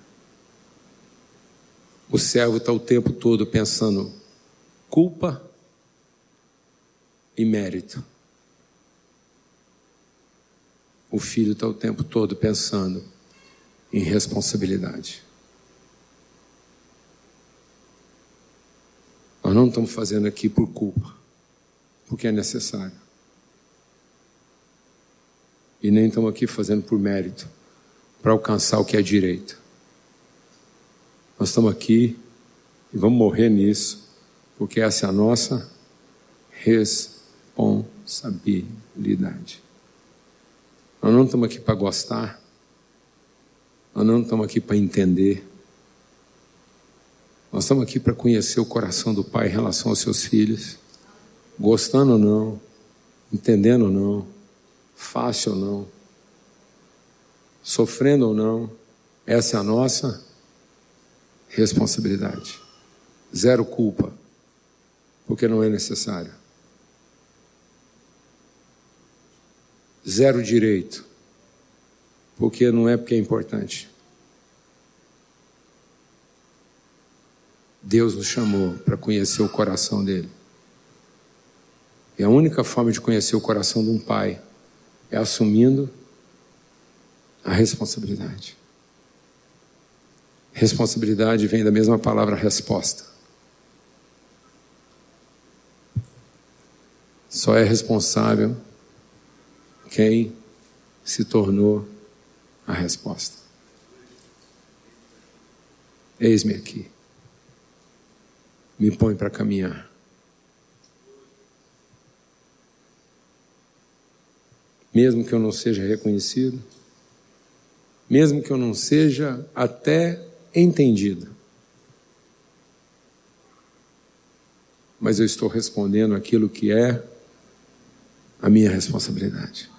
A: O servo está o tempo todo pensando culpa e mérito. O filho está o tempo todo pensando em responsabilidade. Nós não estamos fazendo aqui por culpa, porque é necessário. E nem estamos aqui fazendo por mérito, para alcançar o que é direito. Nós estamos aqui e vamos morrer nisso, porque essa é a nossa responsabilidade. Nós não estamos aqui para gostar, nós não estamos aqui para entender, Nós estamos aqui para conhecer o coração do Pai em relação aos seus filhos, gostando ou não, entendendo ou não, fácil ou não, sofrendo ou não. Essa é a nossa responsabilidade. Zero culpa, porque não é necessário. Zero direito, porque não é porque é importante. Deus nos chamou para conhecer o coração dele. E a única forma de conhecer o coração de um pai é assumindo a responsabilidade. Responsabilidade vem da mesma palavra resposta. Só é responsável quem se tornou a resposta. Eis-me aqui. Me põe para caminhar. Mesmo que eu não seja reconhecido, mesmo que eu não seja até entendido, mas eu estou respondendo aquilo que é a minha responsabilidade.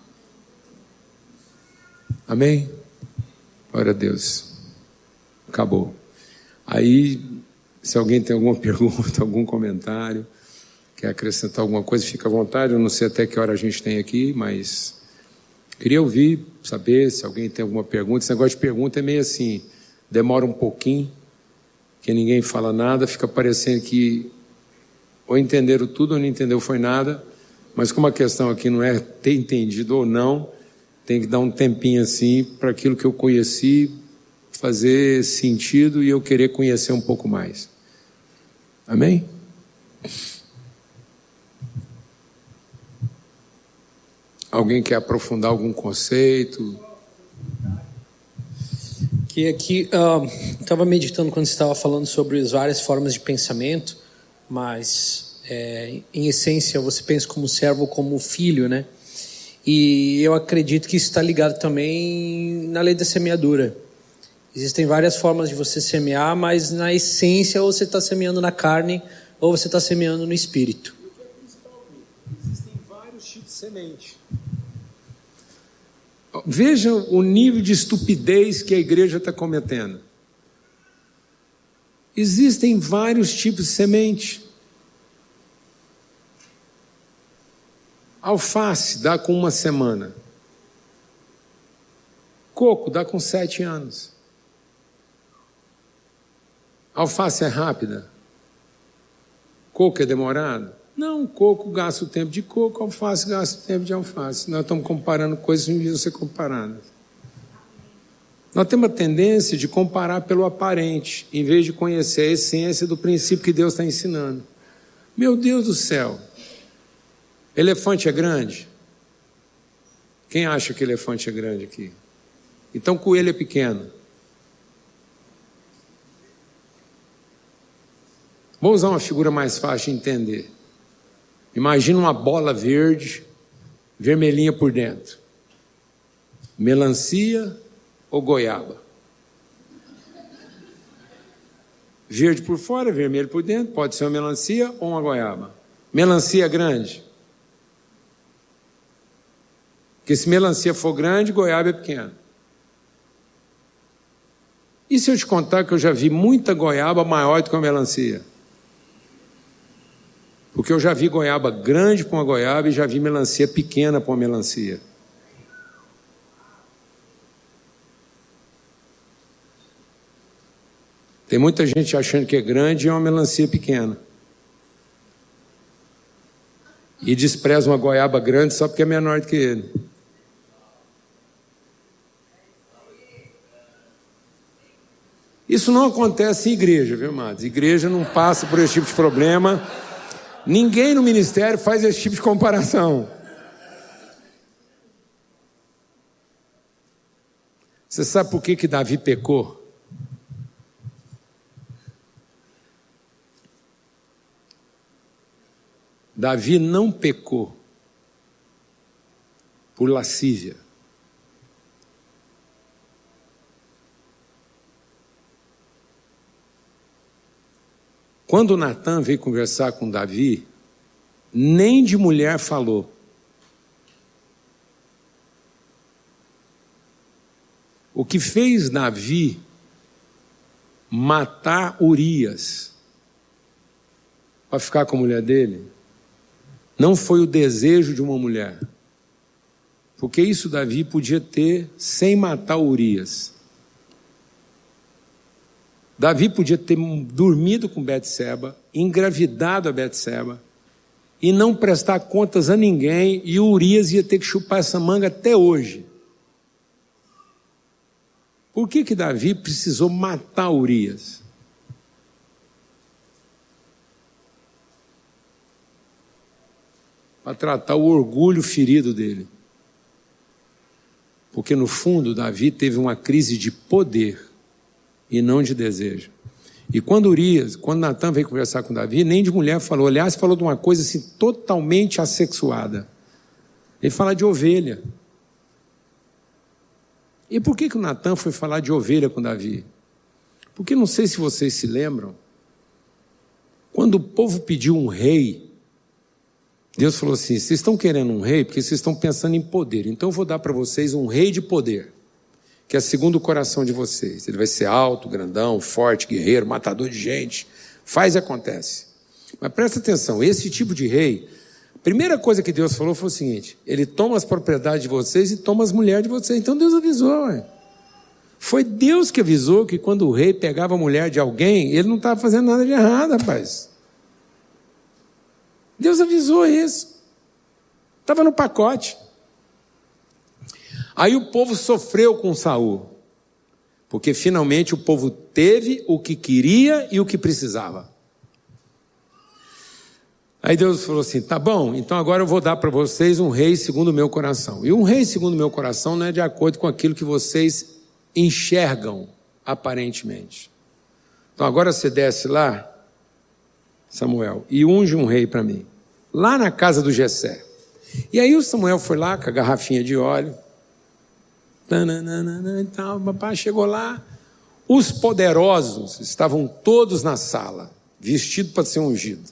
A: Amém? Glória a Deus. Acabou. Aí, se alguém tem alguma pergunta, algum comentário, quer acrescentar alguma coisa, fica à vontade. Eu não sei até que hora a gente tem aqui, mas queria ouvir, saber se alguém tem alguma pergunta. Esse negócio de pergunta é meio assim, demora um pouquinho, que ninguém fala nada, fica parecendo que ou entenderam tudo ou não entendeu foi nada, mas como a questão aqui não é ter entendido ou não, tem que dar um tempinho assim para aquilo que eu conheci fazer sentido e eu querer conhecer um pouco mais. Amém? Alguém quer aprofundar algum conceito?
B: Que aqui estava uh, meditando quando você estava falando sobre as várias formas de pensamento, mas é, em essência você pensa como servo, como filho, né? E eu acredito que isso está ligado também na lei da semeadura. Existem várias formas de você semear, mas na essência ou você está semeando na carne ou você está semeando no espírito.
A: Existem vários tipos de semente. Veja o nível de estupidez que a igreja está cometendo. Existem vários tipos de semente. Alface dá com uma semana. Coco dá com sete anos. Alface é rápida? Coco é demorado? Não, coco gasta o tempo de coco, alface gasta o tempo de alface. Nós estamos comparando coisas que não deviam ser comparadas. Nós temos a tendência de comparar pelo aparente, em vez de conhecer a essência do princípio que Deus está ensinando. Meu Deus do céu! Elefante é grande? Quem acha que elefante é grande aqui? Então coelho é pequeno. Vou usar uma figura mais fácil de entender. Imagina uma bola verde, vermelhinha por dentro. Melancia ou goiaba? Verde por fora, vermelho por dentro, pode ser uma melancia ou uma goiaba. Melancia grande? Porque se melancia for grande, goiaba é pequeno. E se eu te contar que eu já vi muita goiaba maior do que uma melancia? Porque eu já vi goiaba grande para uma goiaba e já vi melancia pequena para uma melancia. Tem muita gente achando que é grande e é uma melancia pequena. E despreza uma goiaba grande só porque é menor do que ele. Isso não acontece em igreja, viu, amados? Igreja não passa por esse tipo de problema. Ninguém no ministério faz esse tipo de comparação. Você sabe por que que Davi pecou? Davi não pecou por lascívia. Quando Natan veio conversar com Davi, nem de mulher falou. O que fez Davi matar Urias para ficar com a mulher dele não foi o desejo de uma mulher, porque isso Davi podia ter sem matar Urias. Davi podia ter dormido com Betseba, engravidado a Betseba e não prestar contas a ninguém, e Urias ia ter que chupar essa manga até hoje. Por que que Davi precisou matar Urias? Para tratar o orgulho ferido dele. Porque no fundo Davi teve uma crise de poder e não de desejo. E quando Urias, quando Natan veio conversar com Davi, nem de mulher falou. Aliás, falou de uma coisa assim totalmente assexuada. Ele fala de ovelha. E por que que o Natan foi falar de ovelha com Davi? Porque não sei se vocês se lembram, quando o povo pediu um rei, Deus falou assim: vocês estão querendo um rei porque vocês estão pensando em poder, então eu vou dar para vocês um rei de poder, que é segundo o coração de vocês. Ele vai ser alto, grandão, forte, guerreiro, matador de gente, faz e acontece. Mas presta atenção, esse tipo de rei, a primeira coisa que Deus falou foi o seguinte: ele toma as propriedades de vocês e toma as mulheres de vocês. Então Deus avisou, ué. Foi Deus que avisou que quando o rei pegava a mulher de alguém, ele não estava fazendo nada de errado, rapaz. Deus avisou isso. Estava no pacote. Aí o povo sofreu com Saul, porque finalmente o povo teve o que queria e o que precisava. Aí Deus falou assim: tá bom, então agora eu vou dar para vocês um rei segundo o meu coração. E um rei segundo o meu coração não é de acordo com aquilo que vocês enxergam aparentemente. Então agora você desce lá, Samuel, e unge um rei para mim, lá na casa do Jessé. E aí o Samuel foi lá com a garrafinha de óleo, tananana, e tal, papai chegou lá, os poderosos estavam todos na sala, vestidos para ser ungido.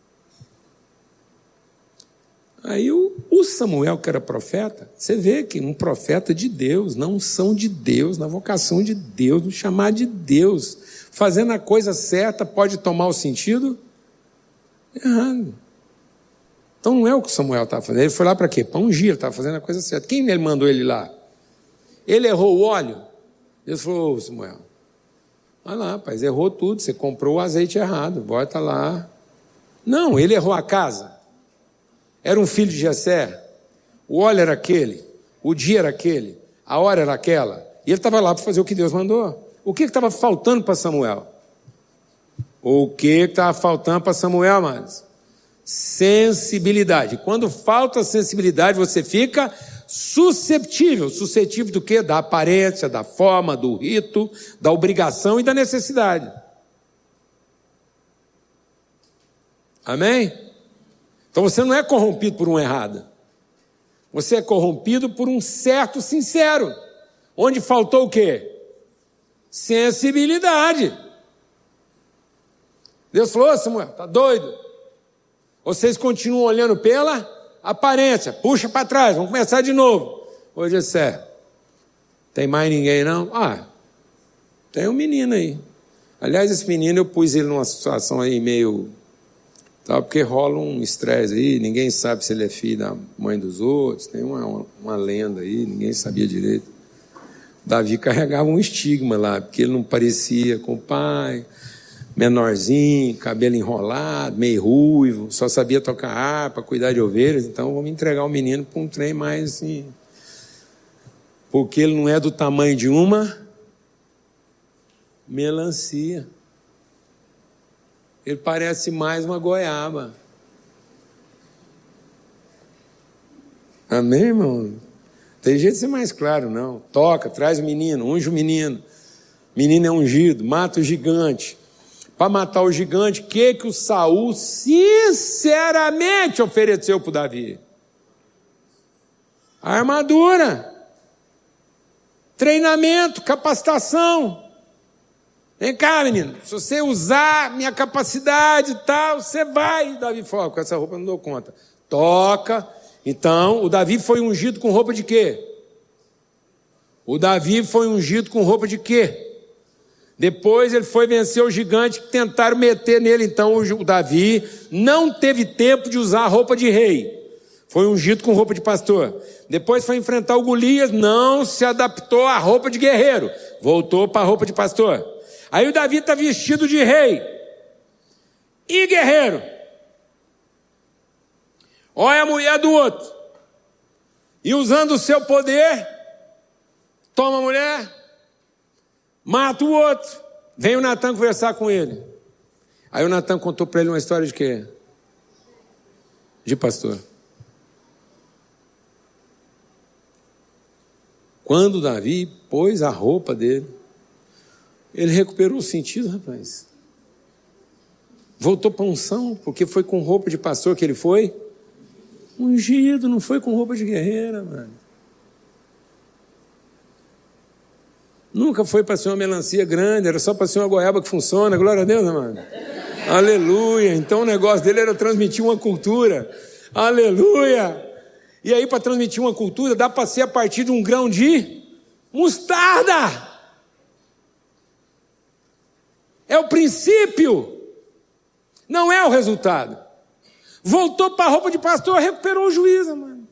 A: Aí o, o Samuel, que era profeta, você vê que um profeta de Deus, na unção de Deus, na vocação de Deus, no chamar de Deus, fazendo a coisa certa, pode tomar o sentido errado. Então não é o que Samuel estava fazendo. Ele foi lá para quê? Para ungir, ele estava fazendo a coisa certa. Quem ele mandou ele lá? Ele errou o óleo? Deus falou: ô Samuel, vai lá, rapaz, errou tudo, você comprou o azeite errado, volta lá. Não, ele errou a casa. Era um filho de Jessé, o óleo era aquele, o dia era aquele, a hora era aquela, e ele estava lá para fazer o que Deus mandou. O que estava faltando para Samuel? O que estava faltando para Samuel, amados? Sensibilidade. Quando falta sensibilidade, você fica susceptível. Suscetível do quê? Da aparência, da forma, do rito, da obrigação e da necessidade. Amém? Então você não é corrompido por um errado. Você é corrompido por um certo sincero. Onde faltou o quê? Sensibilidade. Deus falou: ô Samuel, tá doido? Vocês continuam olhando pela aparência. Puxa para trás, vamos começar de novo. Ô Jessé, tem mais ninguém não? Ah, tem um menino aí. Aliás, esse menino eu pus ele numa situação aí meio... Tá, porque rola um estresse aí, ninguém sabe se ele é filho da mãe dos outros, tem uma, uma, uma lenda aí, ninguém sabia direito. Davi carregava um estigma lá, porque ele não parecia com o pai, menorzinho, cabelo enrolado, meio ruivo, só sabia tocar harpa, cuidar de ovelhas, então vamos entregar o menino para um trem mais assim, porque ele não é do tamanho de uma melancia. Ele parece mais uma goiaba. Amém, irmão? Tem jeito de ser mais claro, não. Toca, traz o menino, unge o menino. Menino é ungido, mata o gigante. Para matar o gigante, o que que o Saul sinceramente ofereceu para o Davi? A armadura, treinamento, capacitação. Vem cá, menino, se você usar minha capacidade e tal, você vai. Davi falou, com essa roupa eu não dou conta. Toca. Então, o Davi foi ungido com roupa de quê? O Davi foi ungido com roupa de quê? Depois ele foi vencer o gigante que tentaram meter nele. Então o Davi não teve tempo de usar a roupa de rei. Foi ungido com roupa de pastor. Depois foi enfrentar o Golias, não se adaptou à roupa de guerreiro. Voltou para a roupa de pastor. Aí o Davi está vestido de rei e guerreiro. Olha a mulher do outro. E usando o seu poder, toma a mulher, mata o outro. Vem o Natan conversar com ele. Aí o Natan contou para ele uma história de quê? De pastor. Quando Davi pôs a roupa dele, ele recuperou o sentido, rapaz. Voltou para a unção, porque foi com roupa de pastor que ele foi ungido, não foi com roupa de guerreira, mano. Nunca foi para ser uma melancia grande, era só para ser uma goiaba que funciona, glória a Deus, né, mano? Aleluia. Então o negócio dele era transmitir uma cultura. Aleluia. E aí, para transmitir uma cultura, dá para ser a partir de um grão de mostarda. É o princípio, não é o resultado. Voltou para a roupa de pastor, recuperou o juízo, mano.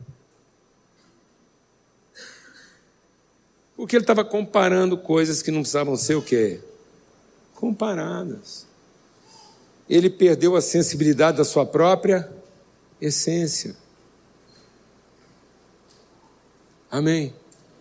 A: Porque ele estava comparando coisas que não precisavam ser o quê? Comparadas. Ele perdeu a sensibilidade da sua própria essência. Amém?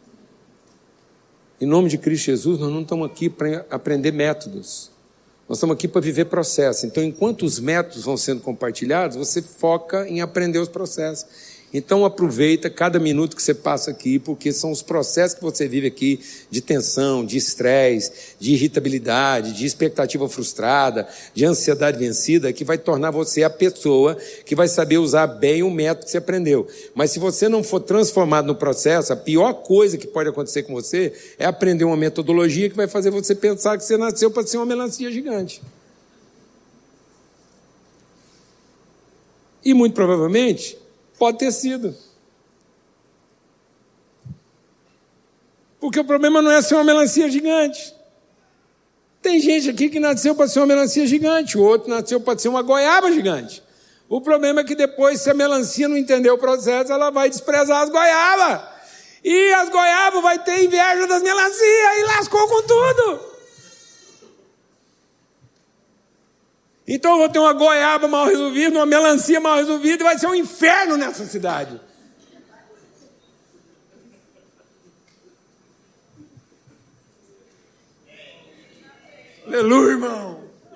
A: Em nome de Cristo Jesus, nós não estamos aqui para aprender métodos. Nós estamos aqui para viver processos. Então, enquanto os métodos vão sendo compartilhados, você foca em aprender os processos. Então, aproveita cada minuto que você passa aqui, porque são os processos que você vive aqui, de tensão, de estresse, de irritabilidade, de expectativa frustrada, de ansiedade vencida, que vai tornar você a pessoa que vai saber usar bem o método que você aprendeu. Mas se você não for transformado no processo, a pior coisa que pode acontecer com você é aprender uma metodologia que vai fazer você pensar que você nasceu para ser uma melancia gigante. E muito provavelmente pode ter sido. Porque o problema não é ser uma melancia gigante. Tem gente aqui que nasceu para ser uma melancia gigante, o outro nasceu para ser uma goiaba gigante. O problema é que depois, se a melancia não entender o processo, ela vai desprezar as goiabas. E as goiabas vai ter inveja das melancias e lascou com tudo. Então eu vou ter uma goiaba mal resolvida, uma melancia mal resolvida, e vai ser um inferno nessa cidade. Aleluia, irmão.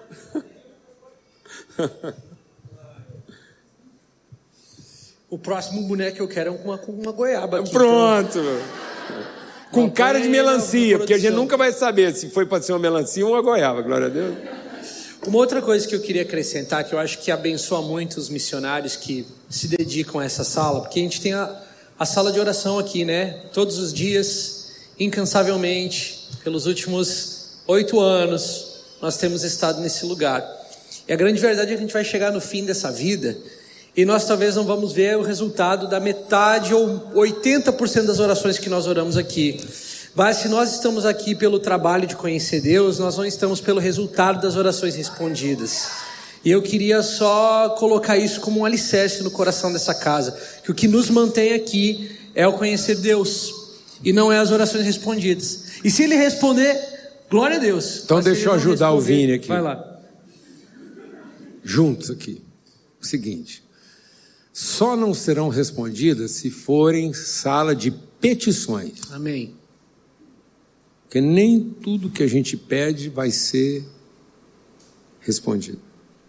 B: O próximo boneco que eu quero é uma com uma goiaba aqui.
A: Pronto. Então. Com cara de melancia, porque a gente nunca vai saber se foi para ser uma melancia ou uma goiaba, glória a Deus.
B: Uma outra coisa que eu queria acrescentar, que eu acho que abençoa muito os missionários que se dedicam a essa sala, porque a gente tem a, a sala de oração aqui, né? Todos os dias, incansavelmente, pelos últimos oito anos, nós temos estado nesse lugar. E a grande verdade é que a gente vai chegar no fim dessa vida e nós talvez não vamos ver o resultado da metade ou oitenta por cento das orações que nós oramos aqui. Mas se nós estamos aqui pelo trabalho de conhecer Deus, nós não estamos pelo resultado das orações respondidas. E eu queria só colocar isso como um alicerce no coração dessa casa, que o que nos mantém aqui é o conhecer Deus, e não é as orações respondidas. E se ele responder, glória a Deus.
A: Então deixa eu ajudar o Vini aqui.
B: Vai lá.
A: Juntos aqui. O seguinte, só não serão respondidas se forem sala de petições.
B: Amém.
A: Porque nem tudo que a gente pede vai ser respondido.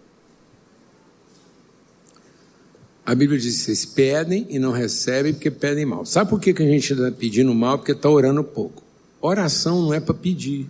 A: A Bíblia diz que vocês pedem e não recebem porque pedem mal. Sabe por que a gente está pedindo mal? Porque está orando pouco. Oração não é para pedir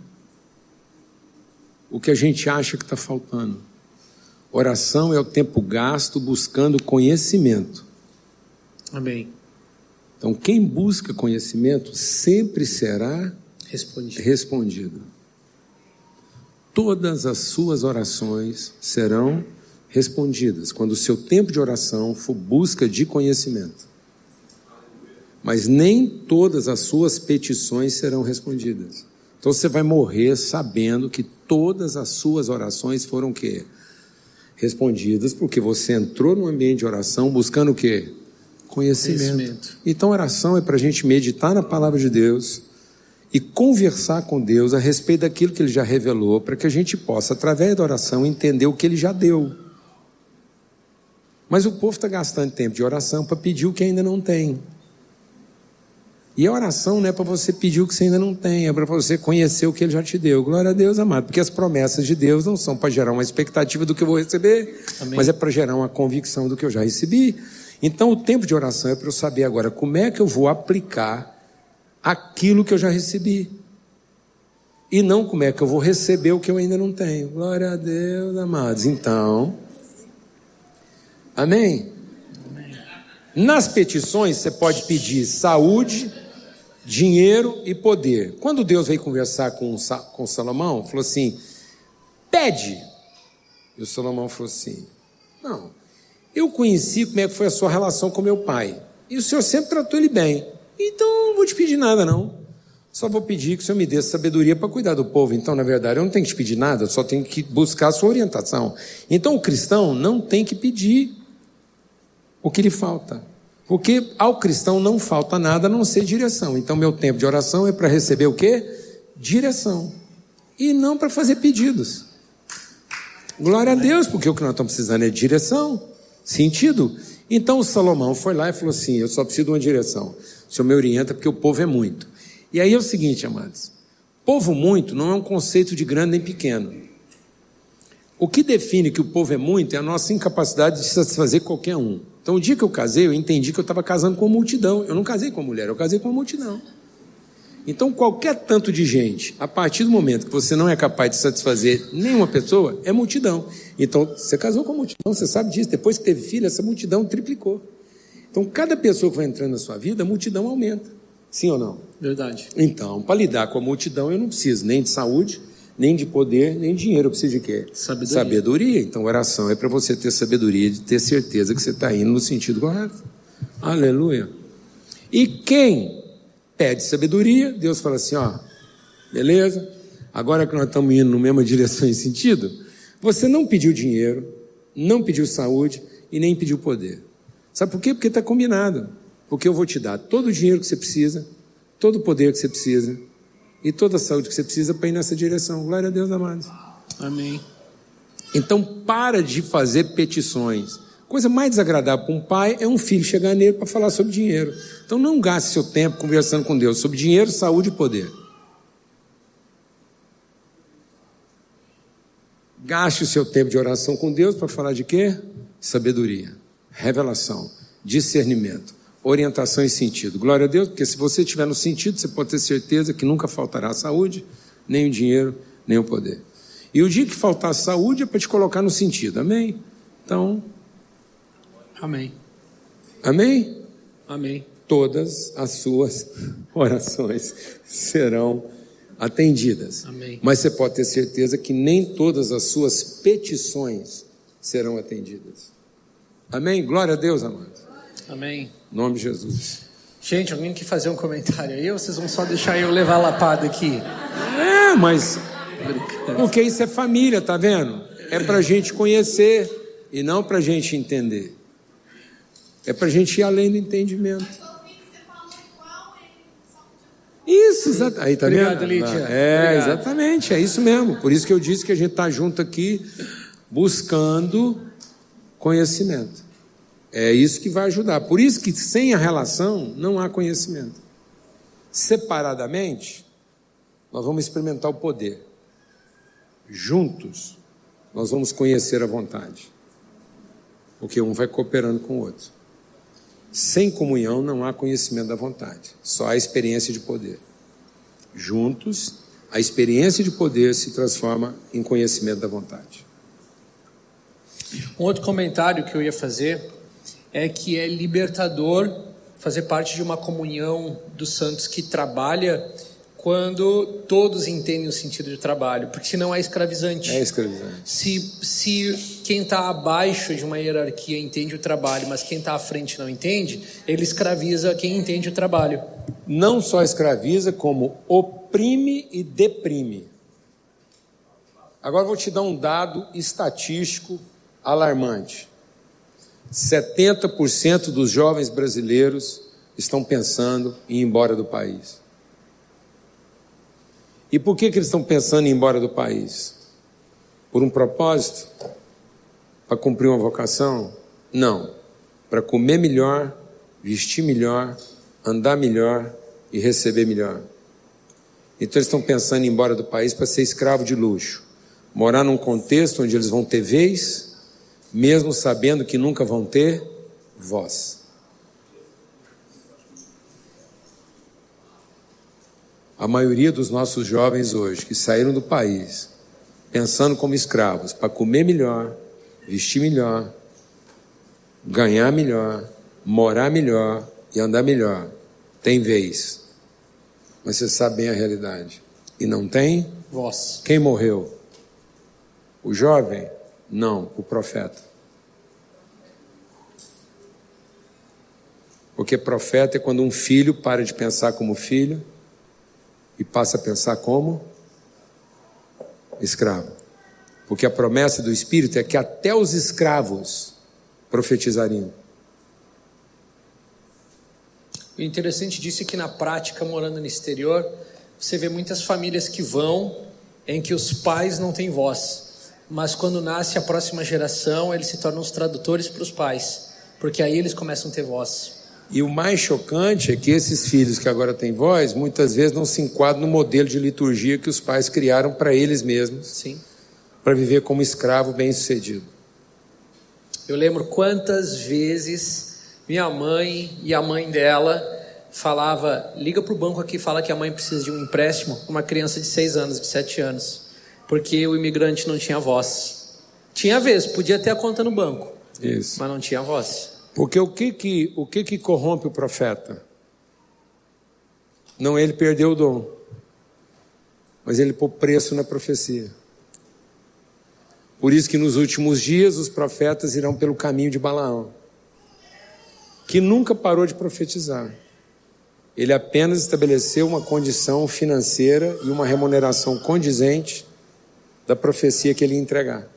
A: o que a gente acha que está faltando. Oração é o tempo gasto buscando conhecimento.
B: Amém.
A: Então quem busca conhecimento sempre será
B: Respondido.
A: respondido. todas as suas orações serão respondidas, quando o seu tempo de oração for busca de conhecimento. Mas nem todas as suas petições serão respondidas. Então você vai morrer sabendo que todas as suas orações foram o quê? Respondidas, porque você entrou no ambiente de oração buscando o quê? Conhecimento. Conhecimento. Então oração é para a gente meditar na palavra de Deus e conversar com Deus a respeito daquilo que Ele já revelou, para que a gente possa, através da oração, entender o que Ele já deu. Mas o povo está gastando tempo de oração para pedir o que ainda não tem. E a oração não é para você pedir o que você ainda não tem, é para você conhecer o que Ele já te deu. Glória a Deus, amado, porque as promessas de Deus não são para gerar uma expectativa do que eu vou receber, Amém. Mas é para gerar uma convicção do que eu já recebi. Então o tempo de oração é para eu saber agora como é que eu vou aplicar aquilo que eu já recebi. E não como é que eu vou receber o que eu ainda não tenho. Glória a Deus, amados. Então, amém? Amém. Nas petições você pode pedir saúde, dinheiro e poder. Quando Deus veio conversar com, com Salomão, falou assim, pede. E o Salomão falou assim, não, eu conheci como é que foi a sua relação com meu pai. E o Senhor sempre tratou ele bem. Então não vou te pedir nada não. Só vou pedir que o Senhor me dê sabedoria para cuidar do povo. Então, na verdade, eu não tenho que te pedir nada, eu só tenho que buscar a sua orientação. Então o cristão não tem que pedir o que lhe falta. Porque ao cristão não falta nada a não ser direção. Então meu tempo de oração é para receber o quê? Direção. E não para fazer pedidos. Glória a Deus, porque o que nós estamos precisando é direção, sentido. Então o Salomão foi lá e falou assim, eu só preciso de uma direção. O Senhor me orienta porque o povo é muito. E aí é o seguinte, amados. Povo muito não é um conceito de grande nem pequeno. O que define que o povo é muito é a nossa incapacidade de satisfazer qualquer um. Então, o dia que eu casei, eu entendi que eu estava casando com uma multidão. Eu não casei com uma mulher, eu casei com uma multidão. Então, qualquer tanto de gente, a partir do momento que você não é capaz de satisfazer nenhuma pessoa, é multidão. Então, você casou com a multidão, você sabe disso. Depois que teve filho, essa multidão triplicou. Então, cada pessoa que vai entrando na sua vida, a multidão aumenta. Sim ou não?
B: Verdade.
A: Então, para lidar com a multidão, eu não preciso nem de saúde, nem de poder, nem de dinheiro. Eu preciso de quê?
B: Sabedoria.
A: Sabedoria. Então, oração é para você ter sabedoria, de ter certeza que você está indo no sentido correto. Aleluia. E quem pede sabedoria, Deus fala assim, ó, beleza, agora que nós estamos indo na mesma direção e sentido, você não pediu dinheiro, não pediu saúde e nem pediu poder. Sabe por quê? Porque está combinado. Porque eu vou te dar todo o dinheiro que você precisa, todo o poder que você precisa e toda a saúde que você precisa para ir nessa direção. Glória a Deus, amados.
B: Amém.
A: Então, para de fazer petições. Coisa mais desagradável para um pai é um filho chegar nele para falar sobre dinheiro. Então, não gaste seu tempo conversando com Deus sobre dinheiro, saúde e poder. Gaste o seu tempo de oração com Deus para falar de quê? Sabedoria, revelação, discernimento, orientação e sentido. Glória a Deus, porque se você estiver no sentido, você pode ter certeza que nunca faltará a saúde, nem o dinheiro, nem o poder. E o dia que faltar a saúde é para te colocar no sentido. Amém? Então...
B: Amém.
A: Amém?
B: Amém.
A: Todas as suas orações serão atendidas.
B: Amém.
A: Mas você pode ter certeza que nem todas as suas petições serão atendidas. Amém? Glória a Deus, amados.
B: Amém.
A: Em nome de Jesus.
B: Gente, alguém quer fazer um comentário aí ou vocês vão só deixar eu levar a lapada aqui?
A: É, mas... Porque isso é família, tá vendo? É pra gente conhecer e não pra gente entender. É para a gente ir além do entendimento. Isso, exatamente. Aí, tá
B: Obrigado,
A: vendo?
B: Lídia.
A: É,
B: Obrigado.
A: Exatamente, é isso mesmo. Por isso que eu disse que a gente está junto aqui buscando conhecimento. É isso que vai ajudar. Por isso que sem a relação não há conhecimento. Separadamente, nós vamos experimentar o poder. Juntos, nós vamos conhecer a vontade. Porque um vai cooperando com o outro. Sem comunhão não há conhecimento da vontade, só há experiência de poder. Juntos, a experiência de poder se transforma em conhecimento da vontade.
B: Um outro comentário que eu ia fazer é que é libertador fazer parte de uma comunhão dos santos que trabalha quando todos entendem o sentido de trabalho, porque senão é escravizante.
A: É escravizante.
B: Se, se quem está abaixo de uma hierarquia entende o trabalho, mas quem está à frente não entende, ele escraviza quem entende o trabalho.
A: Não só escraviza, como oprime e deprime. Agora eu vou te dar um dado estatístico alarmante. setenta por cento dos jovens brasileiros estão pensando em ir embora do país. E por que que eles estão pensando em ir embora do país? Por um propósito? Para cumprir uma vocação? Não. Para comer melhor, vestir melhor, andar melhor e receber melhor. Então eles estão pensando em ir embora do país para ser escravo de luxo. Morar num contexto onde eles vão ter vez, mesmo sabendo que nunca vão ter voz. A maioria dos nossos jovens hoje, que saíram do país, pensando como escravos, para comer melhor, vestir melhor, ganhar melhor, morar melhor e andar melhor, tem vez. Mas você sabe bem a realidade. E não tem
B: voz.
A: Quem morreu? O jovem? Não, o profeta. Porque profeta é quando um filho para de pensar como filho e passa a pensar como escravo. Porque a promessa do Espírito é que até os escravos profetizariam.
B: O interessante disso é que na prática, morando no exterior, você vê muitas famílias que vão em que os pais não têm voz. Mas quando nasce a próxima geração, eles se tornam os tradutores para os pais. Porque aí eles começam a ter voz.
A: E o mais chocante é que esses filhos que agora têm voz, muitas vezes não se enquadram no modelo de liturgia que os pais criaram para eles mesmos.
B: Sim.
A: Para viver como escravo bem-sucedido.
B: Eu lembro quantas vezes minha mãe e a mãe dela falava, liga para o banco aqui e fala que a mãe precisa de um empréstimo para uma criança de seis anos, de sete anos. Porque o imigrante não tinha voz. Tinha vez, podia ter a conta no banco.
A: Isso.
B: Mas não tinha voz.
A: Porque o que que, o que que corrompe o profeta? Não ele perdeu o dom, mas ele pôs preço na profecia. Por isso que nos últimos dias os profetas irão pelo caminho de Balaão, que nunca parou de profetizar. Ele apenas estabeleceu uma condição financeira e uma remuneração condizente da profecia que ele ia entregar.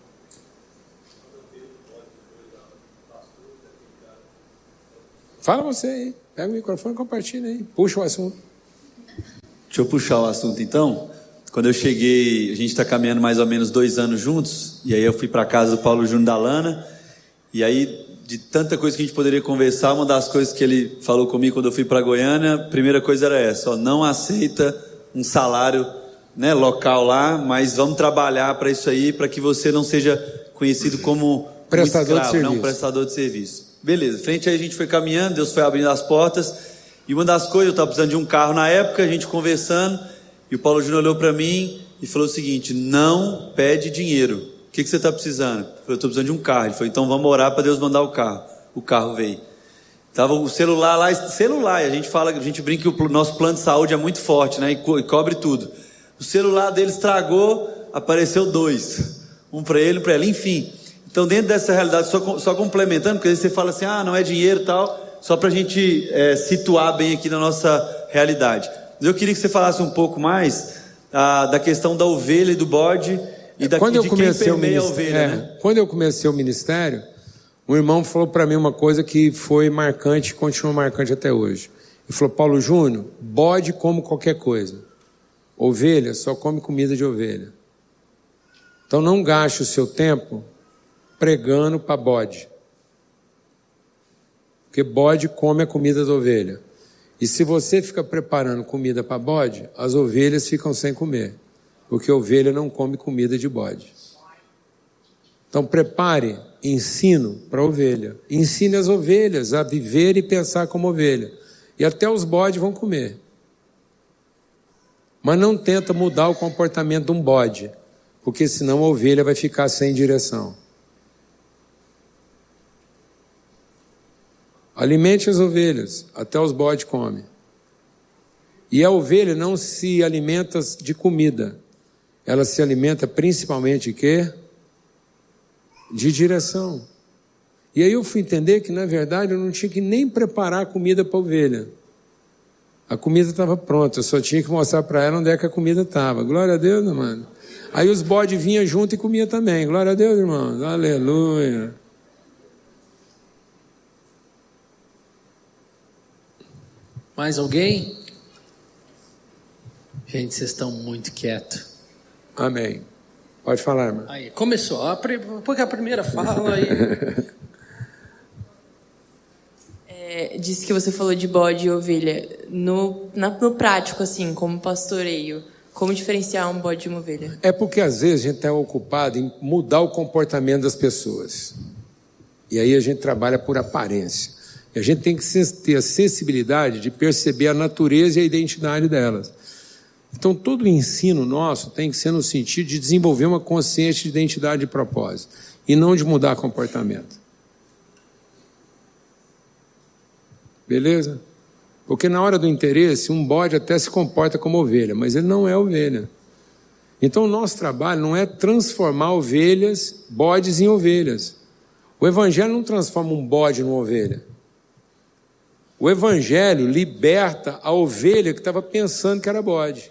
A: Fala você aí, pega o microfone e compartilha aí, puxa o assunto.
C: Deixa eu puxar o assunto então. Quando eu cheguei, a gente está caminhando mais ou menos dois anos juntos, e aí eu fui para casa do Paulo Júnior da Lana, e aí de tanta coisa que a gente poderia conversar, uma das coisas que ele falou comigo quando eu fui para Goiânia, a primeira coisa era essa, ó, não aceita um salário, né, local lá, mas vamos trabalhar para isso aí, para que você não seja conhecido como
A: prestador
C: um escravo,
A: de serviço.
C: não prestador de serviço. Beleza, frente aí a gente foi caminhando, Deus foi abrindo as portas, e uma das coisas, eu estava precisando de um carro na época, a gente conversando, e o Paulo Júnior olhou para mim e falou o seguinte, não pede dinheiro, o que, que você está precisando? Eu falei, eu estou precisando de um carro. Ele falou, então vamos orar para Deus mandar o carro. O carro veio. Tava o celular lá, celular, e a gente fala, a gente brinca que o nosso plano de saúde é muito forte, né, e, co- e cobre tudo. O celular dele estragou, apareceu dois, um para ele, um para ela, enfim. Então, dentro dessa realidade, só, só complementando, porque às vezes você fala assim, ah, não é dinheiro e tal, só para a gente é, situar bem aqui na nossa realidade. Mas eu queria que você falasse um pouco mais ah, da questão da ovelha e do bode, e da,
A: quando eu
C: de quem
A: comecei o
C: permeia a
A: ministério,
C: ovelha,
A: é,
C: né?
A: Quando eu comecei o ministério, um irmão falou para mim uma coisa que foi marcante e continua marcante até hoje. Ele falou, Paulo Júnior, bode come qualquer coisa. Ovelha só come comida de ovelha. Então não gaste o seu tempo pregando para bode. Porque bode come a comida da ovelha. E se você fica preparando comida para bode, as ovelhas ficam sem comer. Porque a ovelha não come comida de bode. Então prepare ensino para a ovelha. Ensine as ovelhas a viver e pensar como ovelha. E até os bodes vão comer. Mas não tenta mudar o comportamento de um bode, porque senão a ovelha vai ficar sem direção. Alimente as ovelhas, até os bodes comem. E a ovelha não se alimenta de comida. Ela se alimenta principalmente de quê? De direção. E aí eu fui entender que, na verdade, eu não tinha que nem preparar a comida para a ovelha. A comida estava pronta, eu só tinha que mostrar para ela onde é que a comida estava. Glória a Deus, mano. Aí os bodes vinham junto e comiam também. Glória a Deus, irmãos. Aleluia.
B: Mais alguém? Gente, vocês estão muito quietos.
A: Amém. Pode falar, irmão.
B: Aí, começou. Porque a primeira fala aí.
D: É, disse que você falou de bode e ovelha. No, na, no prático, assim, como pastoreio, como diferenciar um bode de uma ovelha?
A: É porque às vezes a gente está ocupado em mudar o comportamento das pessoas. E aí a gente trabalha por aparência. E a gente tem que ter a sensibilidade de perceber a natureza e a identidade delas. Então todo o ensino nosso tem que ser no sentido de desenvolver uma consciência de identidade e propósito. E não de mudar comportamento. Beleza? Porque na hora do interesse, um bode até se comporta como ovelha, mas ele não é ovelha. Então o nosso trabalho não é transformar ovelhas, bodes em ovelhas. O evangelho não transforma um bode numa ovelha. O evangelho liberta a ovelha que estava pensando que era bode.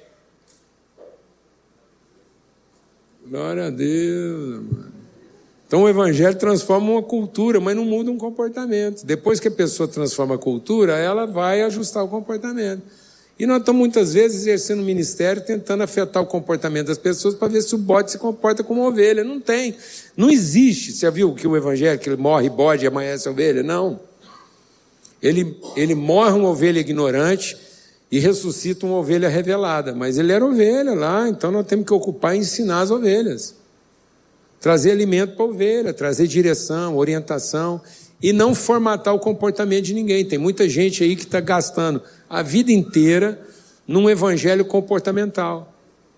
A: Glória a Deus, mano. Então o evangelho transforma uma cultura, mas não muda um comportamento. Depois que a pessoa transforma a cultura, ela vai ajustar o comportamento. E nós estamos muitas vezes exercendo o ministério, tentando afetar o comportamento das pessoas para ver se o bode se comporta como uma ovelha. Não tem. Não existe. Você já viu que o evangelho, que ele morre bode e amanhece ovelha? Não. Ele, ele morre uma ovelha ignorante e ressuscita uma ovelha revelada. Mas ele era ovelha lá, então nós temos que ocupar e ensinar as ovelhas. Trazer alimento para a ovelha, trazer direção, orientação e não formatar o comportamento de ninguém. Tem muita gente aí que está gastando a vida inteira num evangelho comportamental.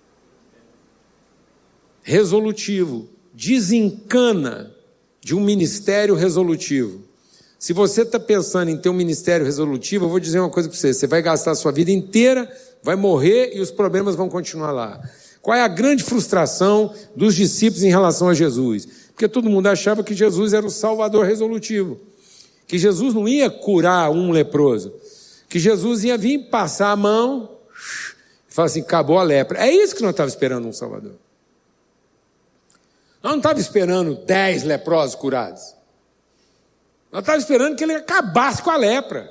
A: Resolutivo. Desencana de um ministério resolutivo. Se você está pensando em ter um ministério resolutivo, eu vou dizer uma coisa para você. Você vai gastar a sua vida inteira, vai morrer e os problemas vão continuar lá. Qual é a grande frustração dos discípulos em relação a Jesus? Porque todo mundo achava que Jesus era o salvador resolutivo. Que Jesus não ia curar um leproso. Que Jesus ia vir passar a mão e falar assim, acabou a lepra. É isso que nós estávamos esperando um salvador. Nós não estávamos esperando dez leprosos curados. Nós estávamos esperando que ele acabasse com a lepra.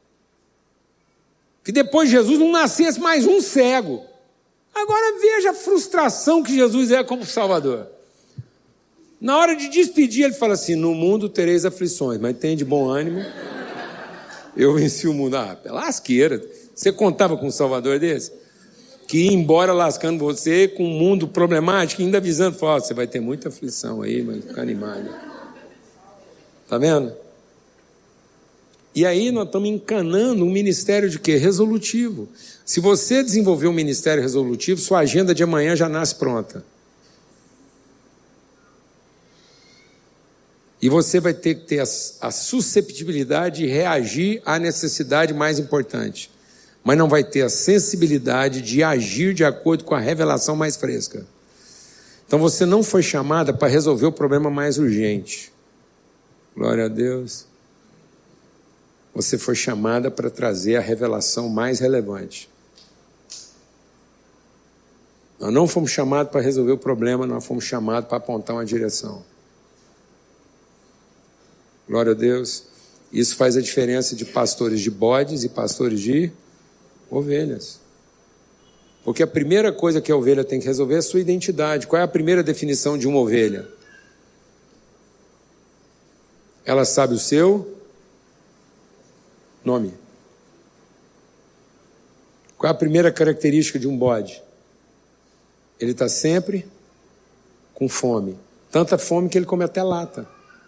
A: Que depois de Jesus não nascesse mais um cego. Agora veja a frustração que Jesus é como Salvador. Na hora de despedir, ele fala assim, no mundo tereis aflições, mas tem de bom ânimo, eu venci o mundo. Ah, lasqueira. Você contava com um Salvador desse? Que ia embora lascando você com um mundo problemático, ainda avisando, fala, você vai ter muita aflição aí, mas fica animado. Tá vendo? E aí nós estamos encanando um ministério de quê? Resolutivo. Se você desenvolver um ministério resolutivo, sua agenda de amanhã já nasce pronta. E você vai ter que ter a, a susceptibilidade de reagir à necessidade mais importante. Mas não vai ter a sensibilidade de agir de acordo com a revelação mais fresca. Então você não foi chamada para resolver o problema mais urgente. Glória a Deus. Você foi chamada para trazer a revelação mais relevante. Nós não fomos chamados para resolver o problema, nós fomos chamados para apontar uma direção. Glória a Deus. Isso faz a diferença de pastores de bodes e pastores de ovelhas. Porque a primeira coisa que a ovelha tem que resolver é a sua identidade. Qual é a primeira definição de uma ovelha? Ela sabe o seu nome. Qual é a primeira característica de um bode? Ele está sempre com fome. Tanta fome que ele come até lata.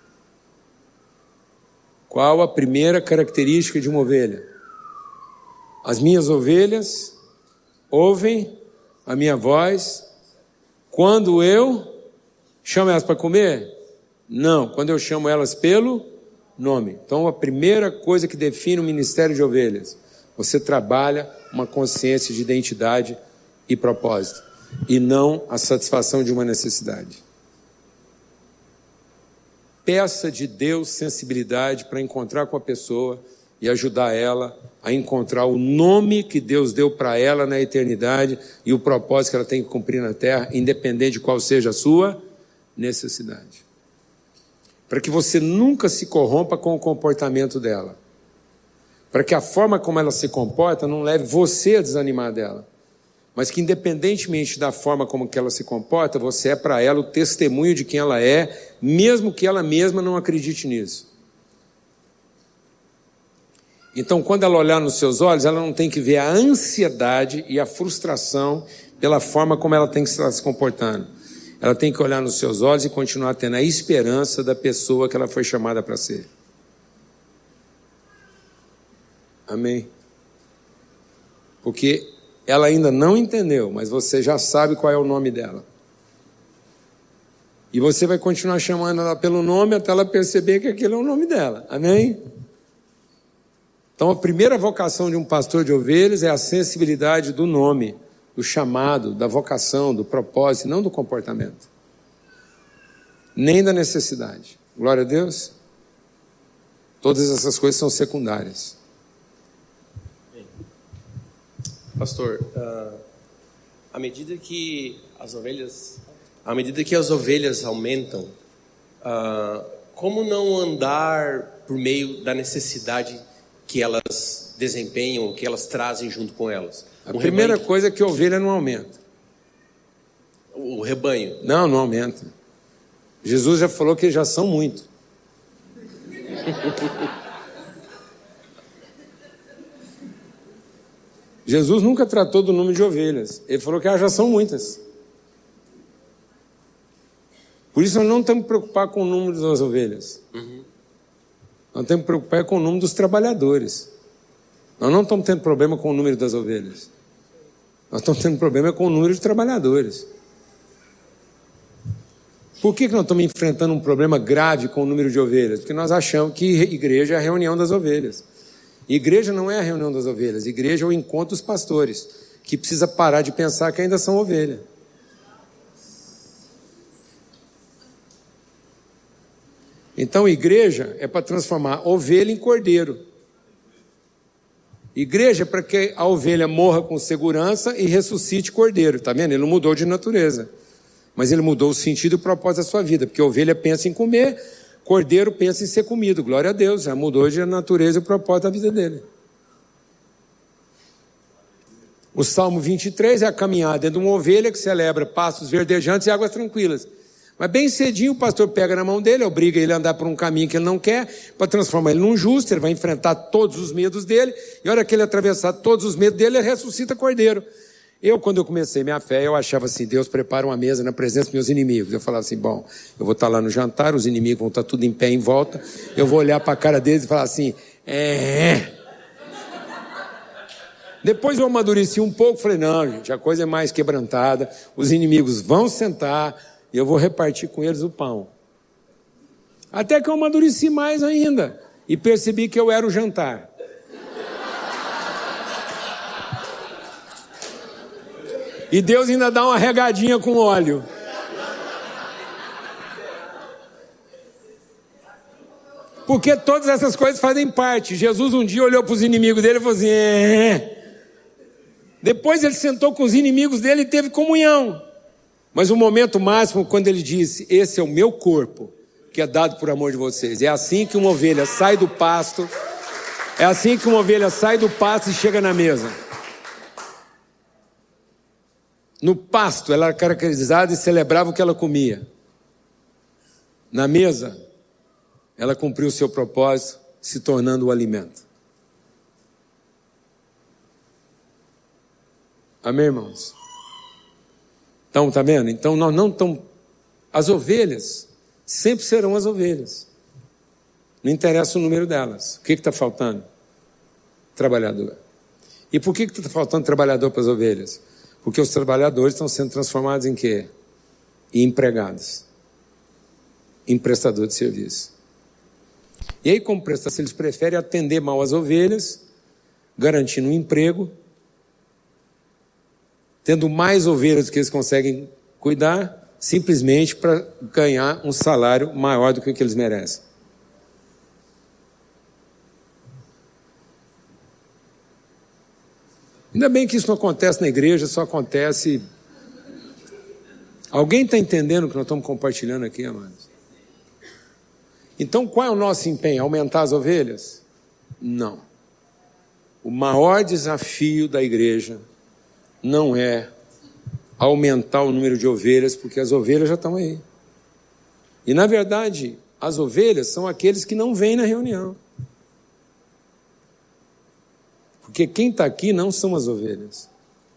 A: Qual a primeira característica de uma ovelha? As minhas ovelhas ouvem a minha voz quando eu chamo elas para comer? Não, quando eu chamo elas pelo nome. Então a primeira coisa que define o ministério de ovelhas, Você trabalha uma consciência de identidade e propósito, e não a satisfação de uma necessidade. Peça de Deus sensibilidade para encontrar com a pessoa e ajudar ela a encontrar o nome que Deus deu para ela na eternidade e o propósito que ela tem que cumprir na terra, independente de qual seja a sua necessidade. Para que você nunca se corrompa com o comportamento dela. Para que a forma como ela se comporta não leve você a desanimar dela. Mas que independentemente da forma como que ela se comporta, você é para ela o testemunho de quem ela é, mesmo que ela mesma não acredite nisso. Então, quando ela olhar nos seus olhos, ela não tem que ver a ansiedade e a frustração pela forma como ela tem que estar se comportando. Ela tem que olhar nos seus olhos e continuar tendo a esperança da pessoa que ela foi chamada para ser. Amém? Porque ela ainda não entendeu, mas você já sabe qual é o nome dela. E você vai continuar chamando ela pelo nome até ela perceber que aquele é o nome dela. Amém? Então, a primeira vocação de um pastor de ovelhas é a sensibilidade do nome, do chamado, da vocação, do propósito, não do comportamento. Nem da necessidade. Glória a Deus. Todas essas coisas são secundárias.
E: Pastor, uh, à medida que as ovelhas, à medida que as ovelhas aumentam, uh, como não andar por meio da necessidade que elas desempenham, que elas trazem junto com elas?
A: A um primeira rebanho... coisa é que a ovelha não aumenta.
E: O rebanho?
A: Não, não aumenta. Jesus já falou que já são muito. Jesus nunca tratou do número de ovelhas. Ele falou que elas já são muitas. Por isso nós não temos que preocupar com o número das ovelhas. Uhum. Nós temos que preocupar com o número dos trabalhadores. Nós não estamos tendo problema com o número das ovelhas. Nós estamos tendo problema com o número de trabalhadores. Por que que nós estamos enfrentando um problema grave com o número de ovelhas? Porque nós achamos que igreja é a reunião das ovelhas. Igreja não é a reunião das ovelhas. Igreja é o encontro dos pastores, que precisa parar de pensar que ainda são ovelha. Então, igreja é para transformar ovelha em cordeiro. Igreja é para que a ovelha morra com segurança e ressuscite cordeiro. Está vendo? Ele não mudou de natureza. Mas ele mudou o sentido e o propósito da sua vida. Porque a ovelha pensa em comer, cordeiro pensa em ser comido. Glória a Deus, já mudou de natureza e o propósito da vida dele. O Salmo vinte e três é a caminhada de uma ovelha que celebra pastos verdejantes e águas tranquilas. Mas bem cedinho o pastor pega na mão dele, obriga ele a andar por um caminho que ele não quer, para transformar ele num justo. Ele vai enfrentar todos os medos dele, e a hora que ele atravessar todos os medos dele, ele ressuscita cordeiro. Eu, quando eu comecei minha fé, eu achava assim, Deus prepara uma mesa na presença dos meus inimigos. Eu falava assim, bom, eu vou estar lá no jantar, os inimigos vão estar tudo em pé em volta, eu vou olhar para a cara deles e falar assim, é... Depois eu amadureci um pouco, falei, não, gente, a coisa é mais quebrantada, os inimigos vão sentar e eu vou repartir com eles o pão. Até que eu amadureci mais ainda e percebi que eu era o jantar. E Deus ainda dá uma regadinha com óleo. Porque todas essas coisas fazem parte. Jesus um dia olhou para os inimigos dele e falou assim, é... Depois ele sentou com os inimigos dele e teve comunhão. Mas o momento máximo, quando ele disse, esse é o meu corpo, que é dado por amor de vocês. É assim que uma ovelha sai do pasto, é assim que uma ovelha sai do pasto e chega na mesa. No pasto, ela era caracterizada e celebrava o que ela comia. Na mesa, ela cumpriu o seu propósito, se tornando o alimento. Amém, irmãos? Então, tá vendo? Então, nós não estamos... As ovelhas sempre serão as ovelhas. Não interessa o número delas. O que está faltando? Trabalhador. E por que está faltando trabalhador para as ovelhas? Porque os trabalhadores estão sendo transformados em quê? Em empregados. Em prestador de serviço. E aí, como prestador, eles preferem atender mal as ovelhas, garantindo um emprego, tendo mais ovelhas do que eles conseguem cuidar, simplesmente para ganhar um salário maior do que o que eles merecem. Ainda bem que isso não acontece na igreja, só acontece... Alguém está entendendo o que nós estamos compartilhando aqui, amados? Então, qual é o nosso empenho? Aumentar as ovelhas? Não. O maior desafio da igreja não é aumentar o número de ovelhas, porque as ovelhas já estão aí. E, na verdade, as ovelhas são aqueles que não vêm na reunião. Porque quem está aqui não são as ovelhas.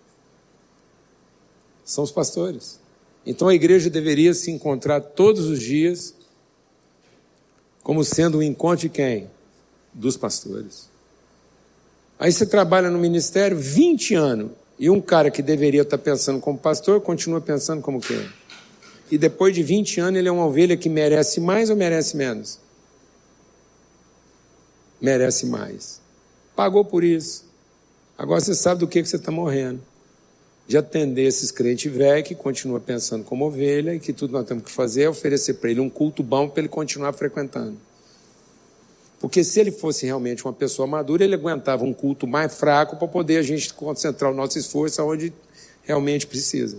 A: São os pastores. Então a igreja deveria se encontrar todos os dias como sendo um encontro de quem? Dos pastores. Aí você trabalha no ministério vinte anos e um cara que deveria estar pensando como pastor continua pensando como quem? E depois de vinte anos ele é uma ovelha que merece mais ou merece menos? Merece mais. Pagou por isso. Agora você sabe do que você está morrendo. De atender esses crentes velhos que continuam pensando como ovelha e que tudo nós temos que fazer é oferecer para ele um culto bom para ele continuar frequentando. Porque se ele fosse realmente uma pessoa madura, ele aguentava um culto mais fraco para poder a gente concentrar o nosso esforço onde realmente precisa.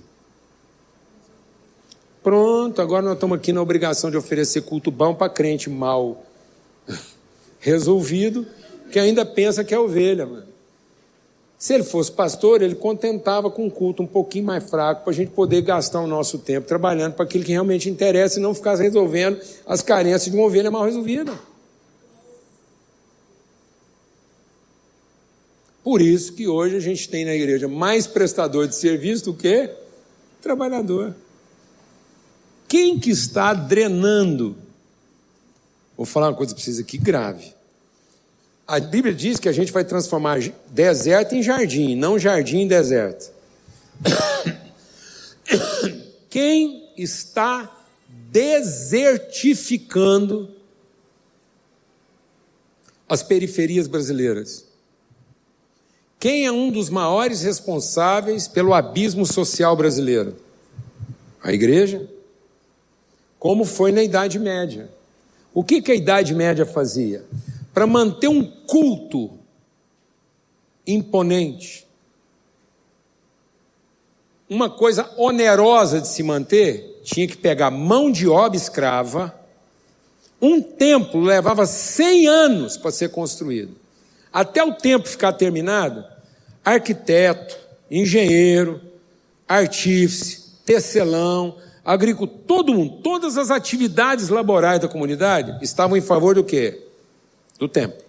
A: Pronto, agora nós estamos aqui na obrigação de oferecer culto bom para crente mal resolvido, que ainda pensa que é ovelha, mano. Se ele fosse pastor, ele contentava com um culto um pouquinho mais fraco para a gente poder gastar o nosso tempo trabalhando para aquilo que realmente interessa e não ficar resolvendo as carências de uma ovelha mal resolvida. Por isso que hoje a gente tem na igreja mais prestador de serviço do que trabalhador. Quem que está drenando? Vou falar uma coisa para vocês aqui grave. A Bíblia diz que a gente vai transformar deserto em jardim, não jardim em deserto. Quem está desertificando as periferias brasileiras? Quem é um dos maiores responsáveis pelo abismo social brasileiro? A igreja. Como foi na Idade Média. O que que a Idade Média fazia? Para manter um culto imponente, uma coisa onerosa de se manter, tinha que pegar mão de obra escrava. Um templo levava cem anos para ser construído. Até o templo ficar terminado, arquiteto, engenheiro, artífice, tecelão, agricultor, todo mundo, todas as atividades laborais da comunidade estavam em favor do quê? Do templo.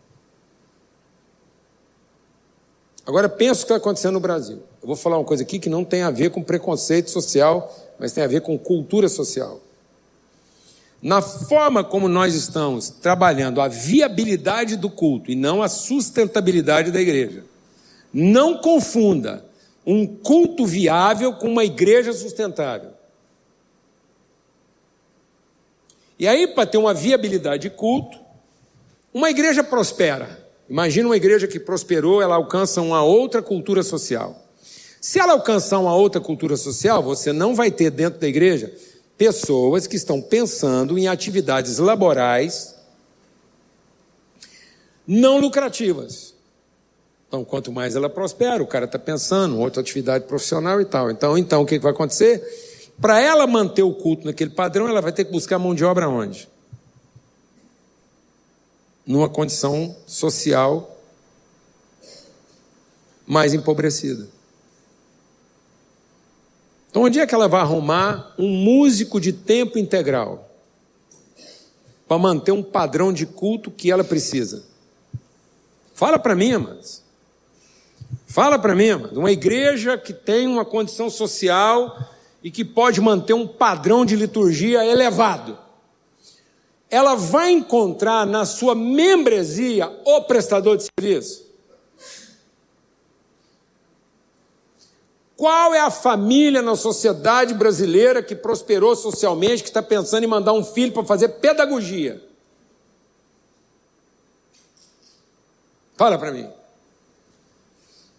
A: Agora pensa o que está acontecendo no Brasil. Eu vou falar uma coisa aqui que não tem a ver com preconceito social, mas tem a ver com cultura social. Na forma como nós estamos trabalhando a viabilidade do culto e não a sustentabilidade da igreja. Não confunda um culto viável com uma igreja sustentável. E aí, para ter uma viabilidade de culto, uma igreja prospera. Imagina uma igreja que prosperou, ela alcança uma outra cultura social. Se ela alcançar uma outra cultura social, você não vai ter dentro da igreja pessoas que estão pensando em atividades laborais não lucrativas. Então, quanto mais ela prospera, o cara está pensando em outra atividade profissional e tal. Então, então o que vai acontecer? Para ela manter o culto naquele padrão, ela vai ter que buscar mão de obra onde? Numa condição social mais empobrecida. Então, onde é que ela vai arrumar um músico de tempo integral para manter um padrão de culto que ela precisa? Fala para mim, amados. Fala para mim, amados. Uma igreja que tem uma condição social e que pode manter um padrão de liturgia elevado. Ela vai encontrar na sua membresia o prestador de serviço? Qual é a família na sociedade brasileira que prosperou socialmente, que está pensando em mandar um filho para fazer pedagogia? Fala para mim.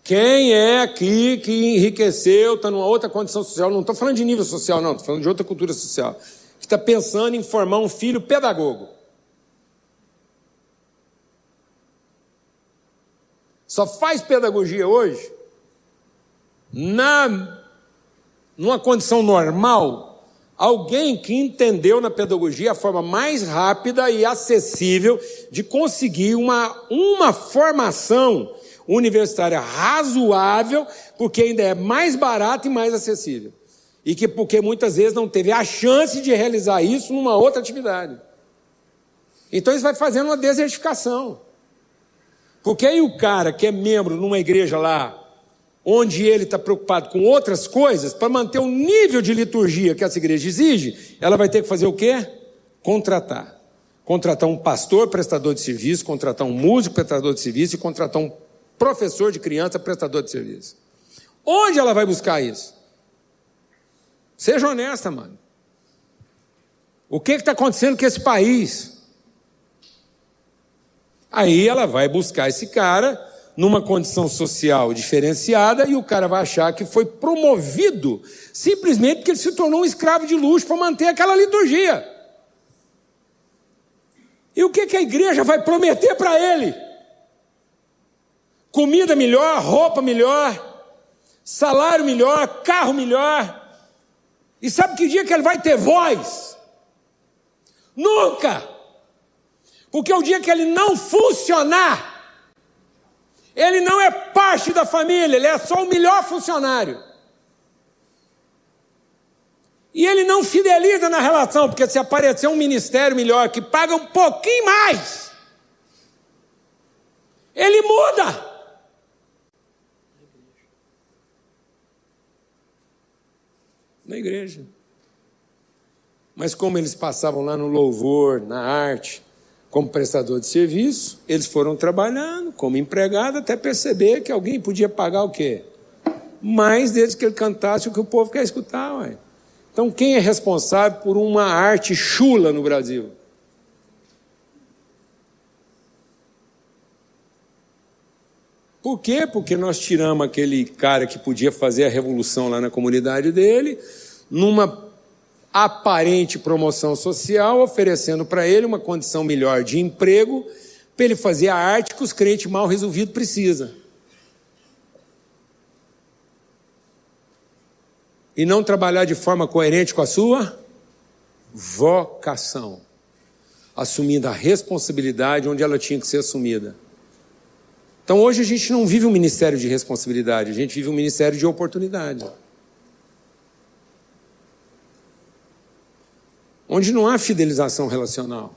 A: Quem é aqui que enriqueceu, está numa outra condição social, não estou falando de nível social não, estou falando de outra cultura social, que está pensando em formar um filho pedagogo? Só faz pedagogia hoje na, numa condição normal, alguém que entendeu na pedagogia a forma mais rápida e acessível de conseguir uma, uma formação universitária razoável, porque ainda é mais barato e mais acessível. E que porque muitas vezes não teve a chance de realizar isso numa outra atividade. Então isso vai fazendo uma desertificação. Porque aí o cara que é membro numa igreja lá, onde ele está preocupado com outras coisas, para manter o nível de liturgia que essa igreja exige, ela vai ter que fazer o quê? Contratar. Contratar um pastor, prestador de serviço, contratar um músico, prestador de serviço, e contratar um professor de criança, prestador de serviço. Onde ela vai buscar isso? Seja honesta, mano. O que está acontecendo com esse país? Aí ela vai buscar esse cara numa condição social diferenciada e o cara vai achar que foi promovido simplesmente porque ele se tornou um escravo de luxo para manter aquela liturgia. E o que, que a igreja vai prometer para ele? Comida melhor, roupa melhor, salário melhor, carro melhor. E sabe que dia que ele vai ter voz? Nunca! Porque o dia que ele não funcionar, ele não é parte da família, ele é só o melhor funcionário. E ele não fideliza na relação, porque se aparecer um ministério melhor, que paga um pouquinho mais, ele muda. Na igreja. Mas como eles passavam lá no louvor, na arte, como prestador de serviço, eles foram trabalhando como empregado até perceber que alguém podia pagar o quê? Mais desde que ele cantasse o que o povo quer escutar. Ué. Então quem é responsável por uma arte chula no Brasil? Por quê? Porque nós tiramos aquele cara que podia fazer a revolução lá na comunidade dele, numa aparente promoção social, oferecendo para ele uma condição melhor de emprego, para ele fazer a arte que os crentes mal resolvidos precisam. E não trabalhar de forma coerente com a sua vocação, assumindo a responsabilidade onde ela tinha que ser assumida. Então hoje a gente não vive um ministério de responsabilidade, a gente vive um ministério de oportunidade. Onde não há fidelização relacional.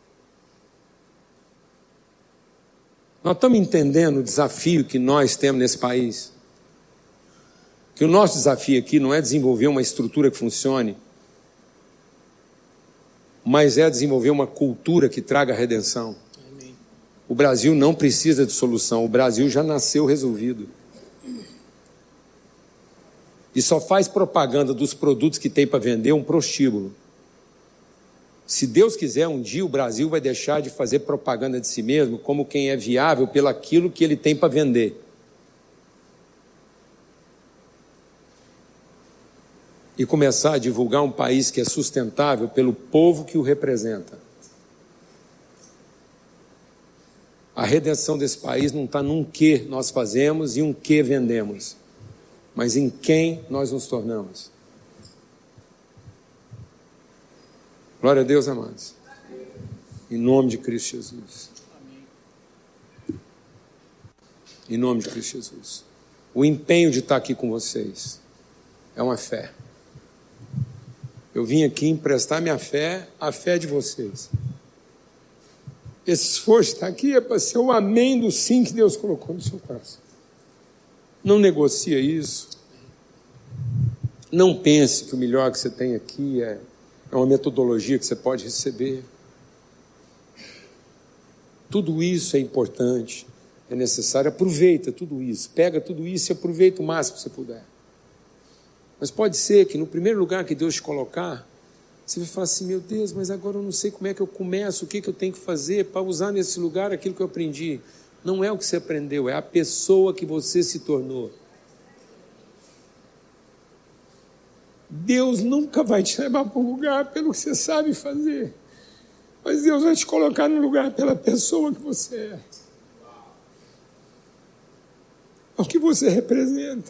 A: Nós estamos entendendo o desafio que nós temos nesse país. Que o nosso desafio aqui não é desenvolver uma estrutura que funcione, mas é desenvolver uma cultura que traga redenção. Amém. O Brasil não precisa de solução, o Brasil já nasceu resolvido. E só faz propaganda dos produtos que tem para vender um prostíbulo. Se Deus quiser, um dia o Brasil vai deixar de fazer propaganda de si mesmo como quem é viável pelo aquilo que ele tem para vender. E começar a divulgar um país que é sustentável pelo povo que o representa. A redenção desse país não está num que nós fazemos e um que vendemos, mas em quem nós nos tornamos. Glória a Deus, amados. Em nome de Cristo Jesus. Em nome de Cristo Jesus. O empenho de estar aqui com vocês é uma fé. Eu vim aqui emprestar minha fé, a fé de vocês. Esse esforço de estar aqui é para ser o amém do sim que Deus colocou no seu coração. Não negocia isso. Não pense que o melhor que você tem aqui é É uma metodologia que você pode receber. Tudo isso é importante, é necessário. Aproveita tudo isso, pega tudo isso e aproveita o máximo que você puder. Mas pode ser que no primeiro lugar que Deus te colocar, você vai falar assim, meu Deus, mas agora eu não sei como é que eu começo, o que, que eu tenho que fazer para usar nesse lugar aquilo que eu aprendi. Não é o que você aprendeu, é a pessoa que você se tornou. Deus nunca vai te levar para um lugar pelo que você sabe fazer, mas Deus vai te colocar no lugar pela pessoa que você é. É o que você representa.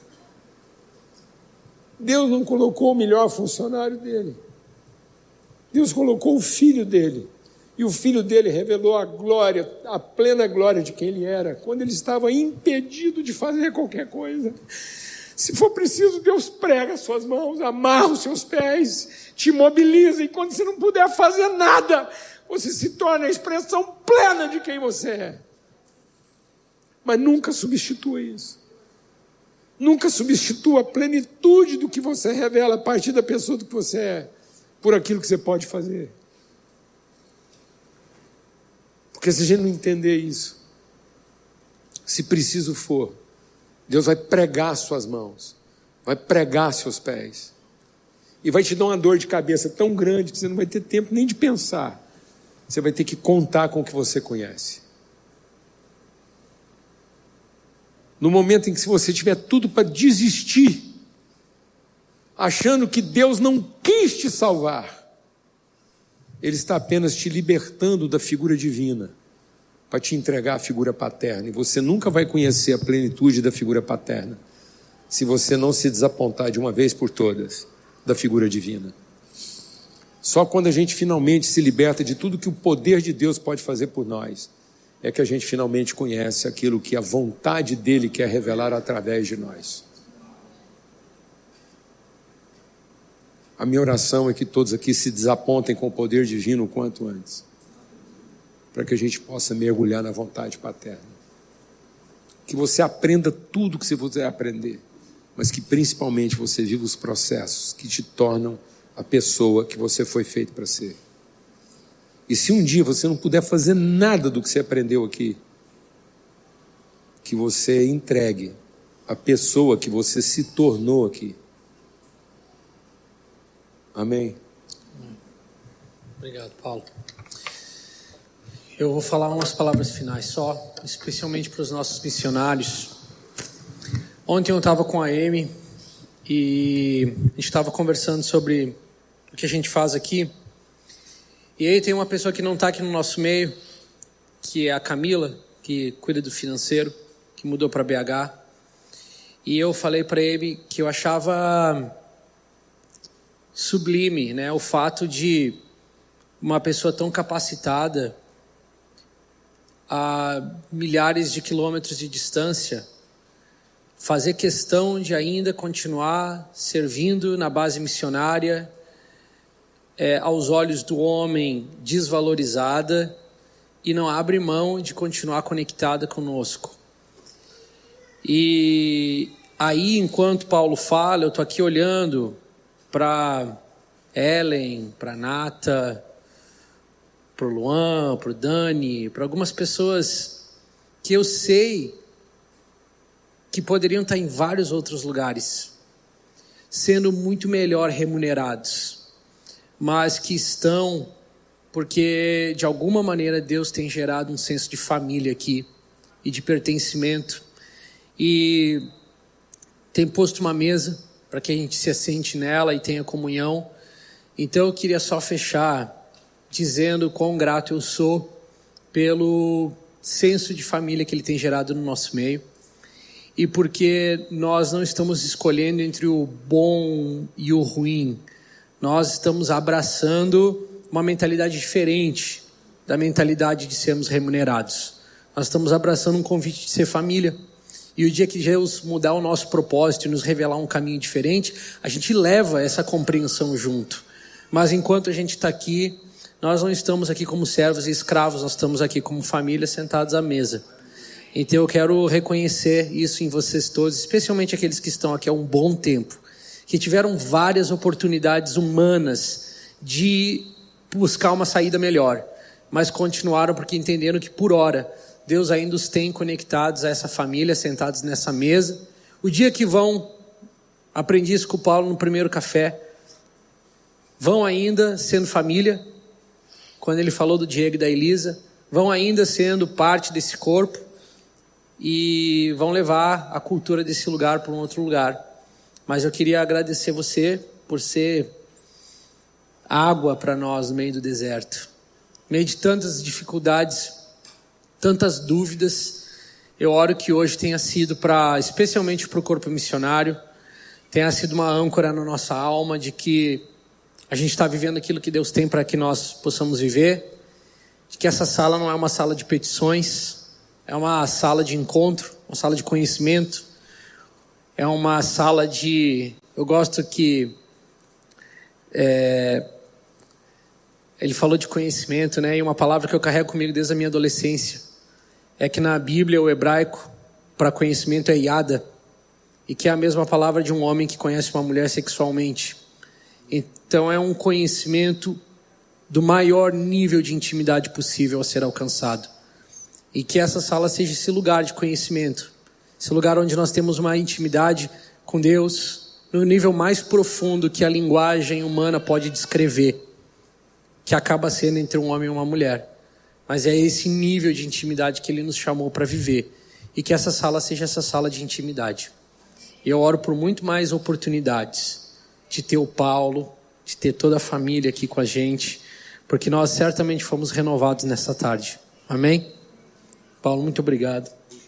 A: Deus não colocou o melhor funcionário dele. Deus colocou o filho dele. E o filho dele revelou a glória, a plena glória de quem ele era, quando ele estava impedido de fazer qualquer coisa. Se for preciso, Deus prega as suas mãos, amarra os seus pés, te imobiliza, e quando você não puder fazer nada, você se torna a expressão plena de quem você é. Mas nunca substitua isso. Nunca substitua a plenitude do que você revela a partir da pessoa do que você é, por aquilo que você pode fazer. Porque se a gente não entender isso, se preciso for, Deus vai pregar suas mãos, vai pregar seus pés, e vai te dar uma dor de cabeça tão grande que você não vai ter tempo nem de pensar. Você vai ter que contar com o que você conhece. No momento em que você tiver tudo para desistir, achando que Deus não quis te salvar, Ele está apenas te libertando da figura divina, para te entregar a figura paterna. E você nunca vai conhecer a plenitude da figura paterna, se você não se desapontar de uma vez por todas da figura divina. Só quando a gente finalmente se liberta de tudo que o poder de Deus pode fazer por nós, é que a gente finalmente conhece aquilo que a vontade dele quer revelar através de nós. A minha oração é que todos aqui se desapontem com o poder divino o quanto antes, para que a gente possa mergulhar na vontade paterna. Que você aprenda tudo que você puder aprender, mas que principalmente você viva os processos que te tornam a pessoa que você foi feito para ser. E se um dia você não puder fazer nada do que você aprendeu aqui, que você entregue a pessoa que você se tornou aqui. Amém?
B: Obrigado, Paulo. Eu vou falar umas palavras finais só, especialmente para os nossos missionários. Ontem eu estava com a Amy e a gente estava conversando sobre o que a gente faz aqui. E aí tem uma pessoa que não está aqui no nosso meio, que é a Camila, que cuida do financeiro, que mudou para B H. E eu falei para ele que eu achava sublime, né, o fato de uma pessoa tão capacitada, a milhares de quilômetros de distância, fazer questão de ainda continuar servindo na base missionária, é, aos olhos do homem desvalorizada, e não abre mão de continuar conectada conosco. E aí, enquanto Paulo fala, eu estou aqui olhando para Ellen, para Nata, para o Luan, para o Dani, para algumas pessoas que eu sei que poderiam estar em vários outros lugares, sendo muito melhor remunerados, mas que estão porque de alguma maneira Deus tem gerado um senso de família aqui e de pertencimento, e tem posto uma mesa para que a gente se assente nela e tenha comunhão. Então eu queria só fechar dizendo quão grato eu sou pelo senso de família que Ele tem gerado no nosso meio, e porque nós não estamos escolhendo entre o bom e o ruim, nós estamos abraçando uma mentalidade diferente da mentalidade de sermos remunerados. Nós estamos abraçando um convite de ser família. E o dia que Deus mudar o nosso propósito e nos revelar um caminho diferente, a gente leva essa compreensão junto. Mas enquanto a gente está aqui, nós não estamos aqui como servos e escravos, nós estamos aqui como família sentados à mesa. Então eu quero reconhecer isso em vocês todos, especialmente aqueles que estão aqui há um bom tempo, que tiveram várias oportunidades humanas de buscar uma saída melhor, mas continuaram porque entenderam que por hora Deus ainda os tem conectados a essa família, sentados nessa mesa. O dia que vão, aprendi isso com o Paulo no primeiro café, vão ainda sendo família, quando ele falou do Diego e da Elisa, vão ainda sendo parte desse corpo, e vão levar a cultura desse lugar para um outro lugar. Mas eu queria agradecer você por ser água para nós no meio do deserto. No meio de tantas dificuldades, tantas dúvidas, eu oro que hoje tenha sido, para, especialmente para o corpo missionário, tenha sido uma âncora na nossa alma de que a gente está vivendo aquilo que Deus tem para que nós possamos viver, de que essa sala não é uma sala de petições, é uma sala de encontro, uma sala de conhecimento, é uma sala de... Eu gosto que... É, ele falou de conhecimento, né? E uma palavra que eu carrego comigo desde a minha adolescência é que na Bíblia o hebraico para conhecimento é yada, e que é a mesma palavra de um homem que conhece uma mulher sexualmente. Então é um conhecimento do maior nível de intimidade possível a ser alcançado. E que essa sala seja esse lugar de conhecimento, esse lugar onde nós temos uma intimidade com Deus no nível mais profundo que a linguagem humana pode descrever, que acaba sendo entre um homem e uma mulher. Mas é esse nível de intimidade que Ele nos chamou para viver, e que essa sala seja essa sala de intimidade. E eu oro por muito mais oportunidades de ter o Paulo, de ter toda a família aqui com a gente, porque nós certamente fomos renovados nessa tarde. Amém? Paulo, muito obrigado.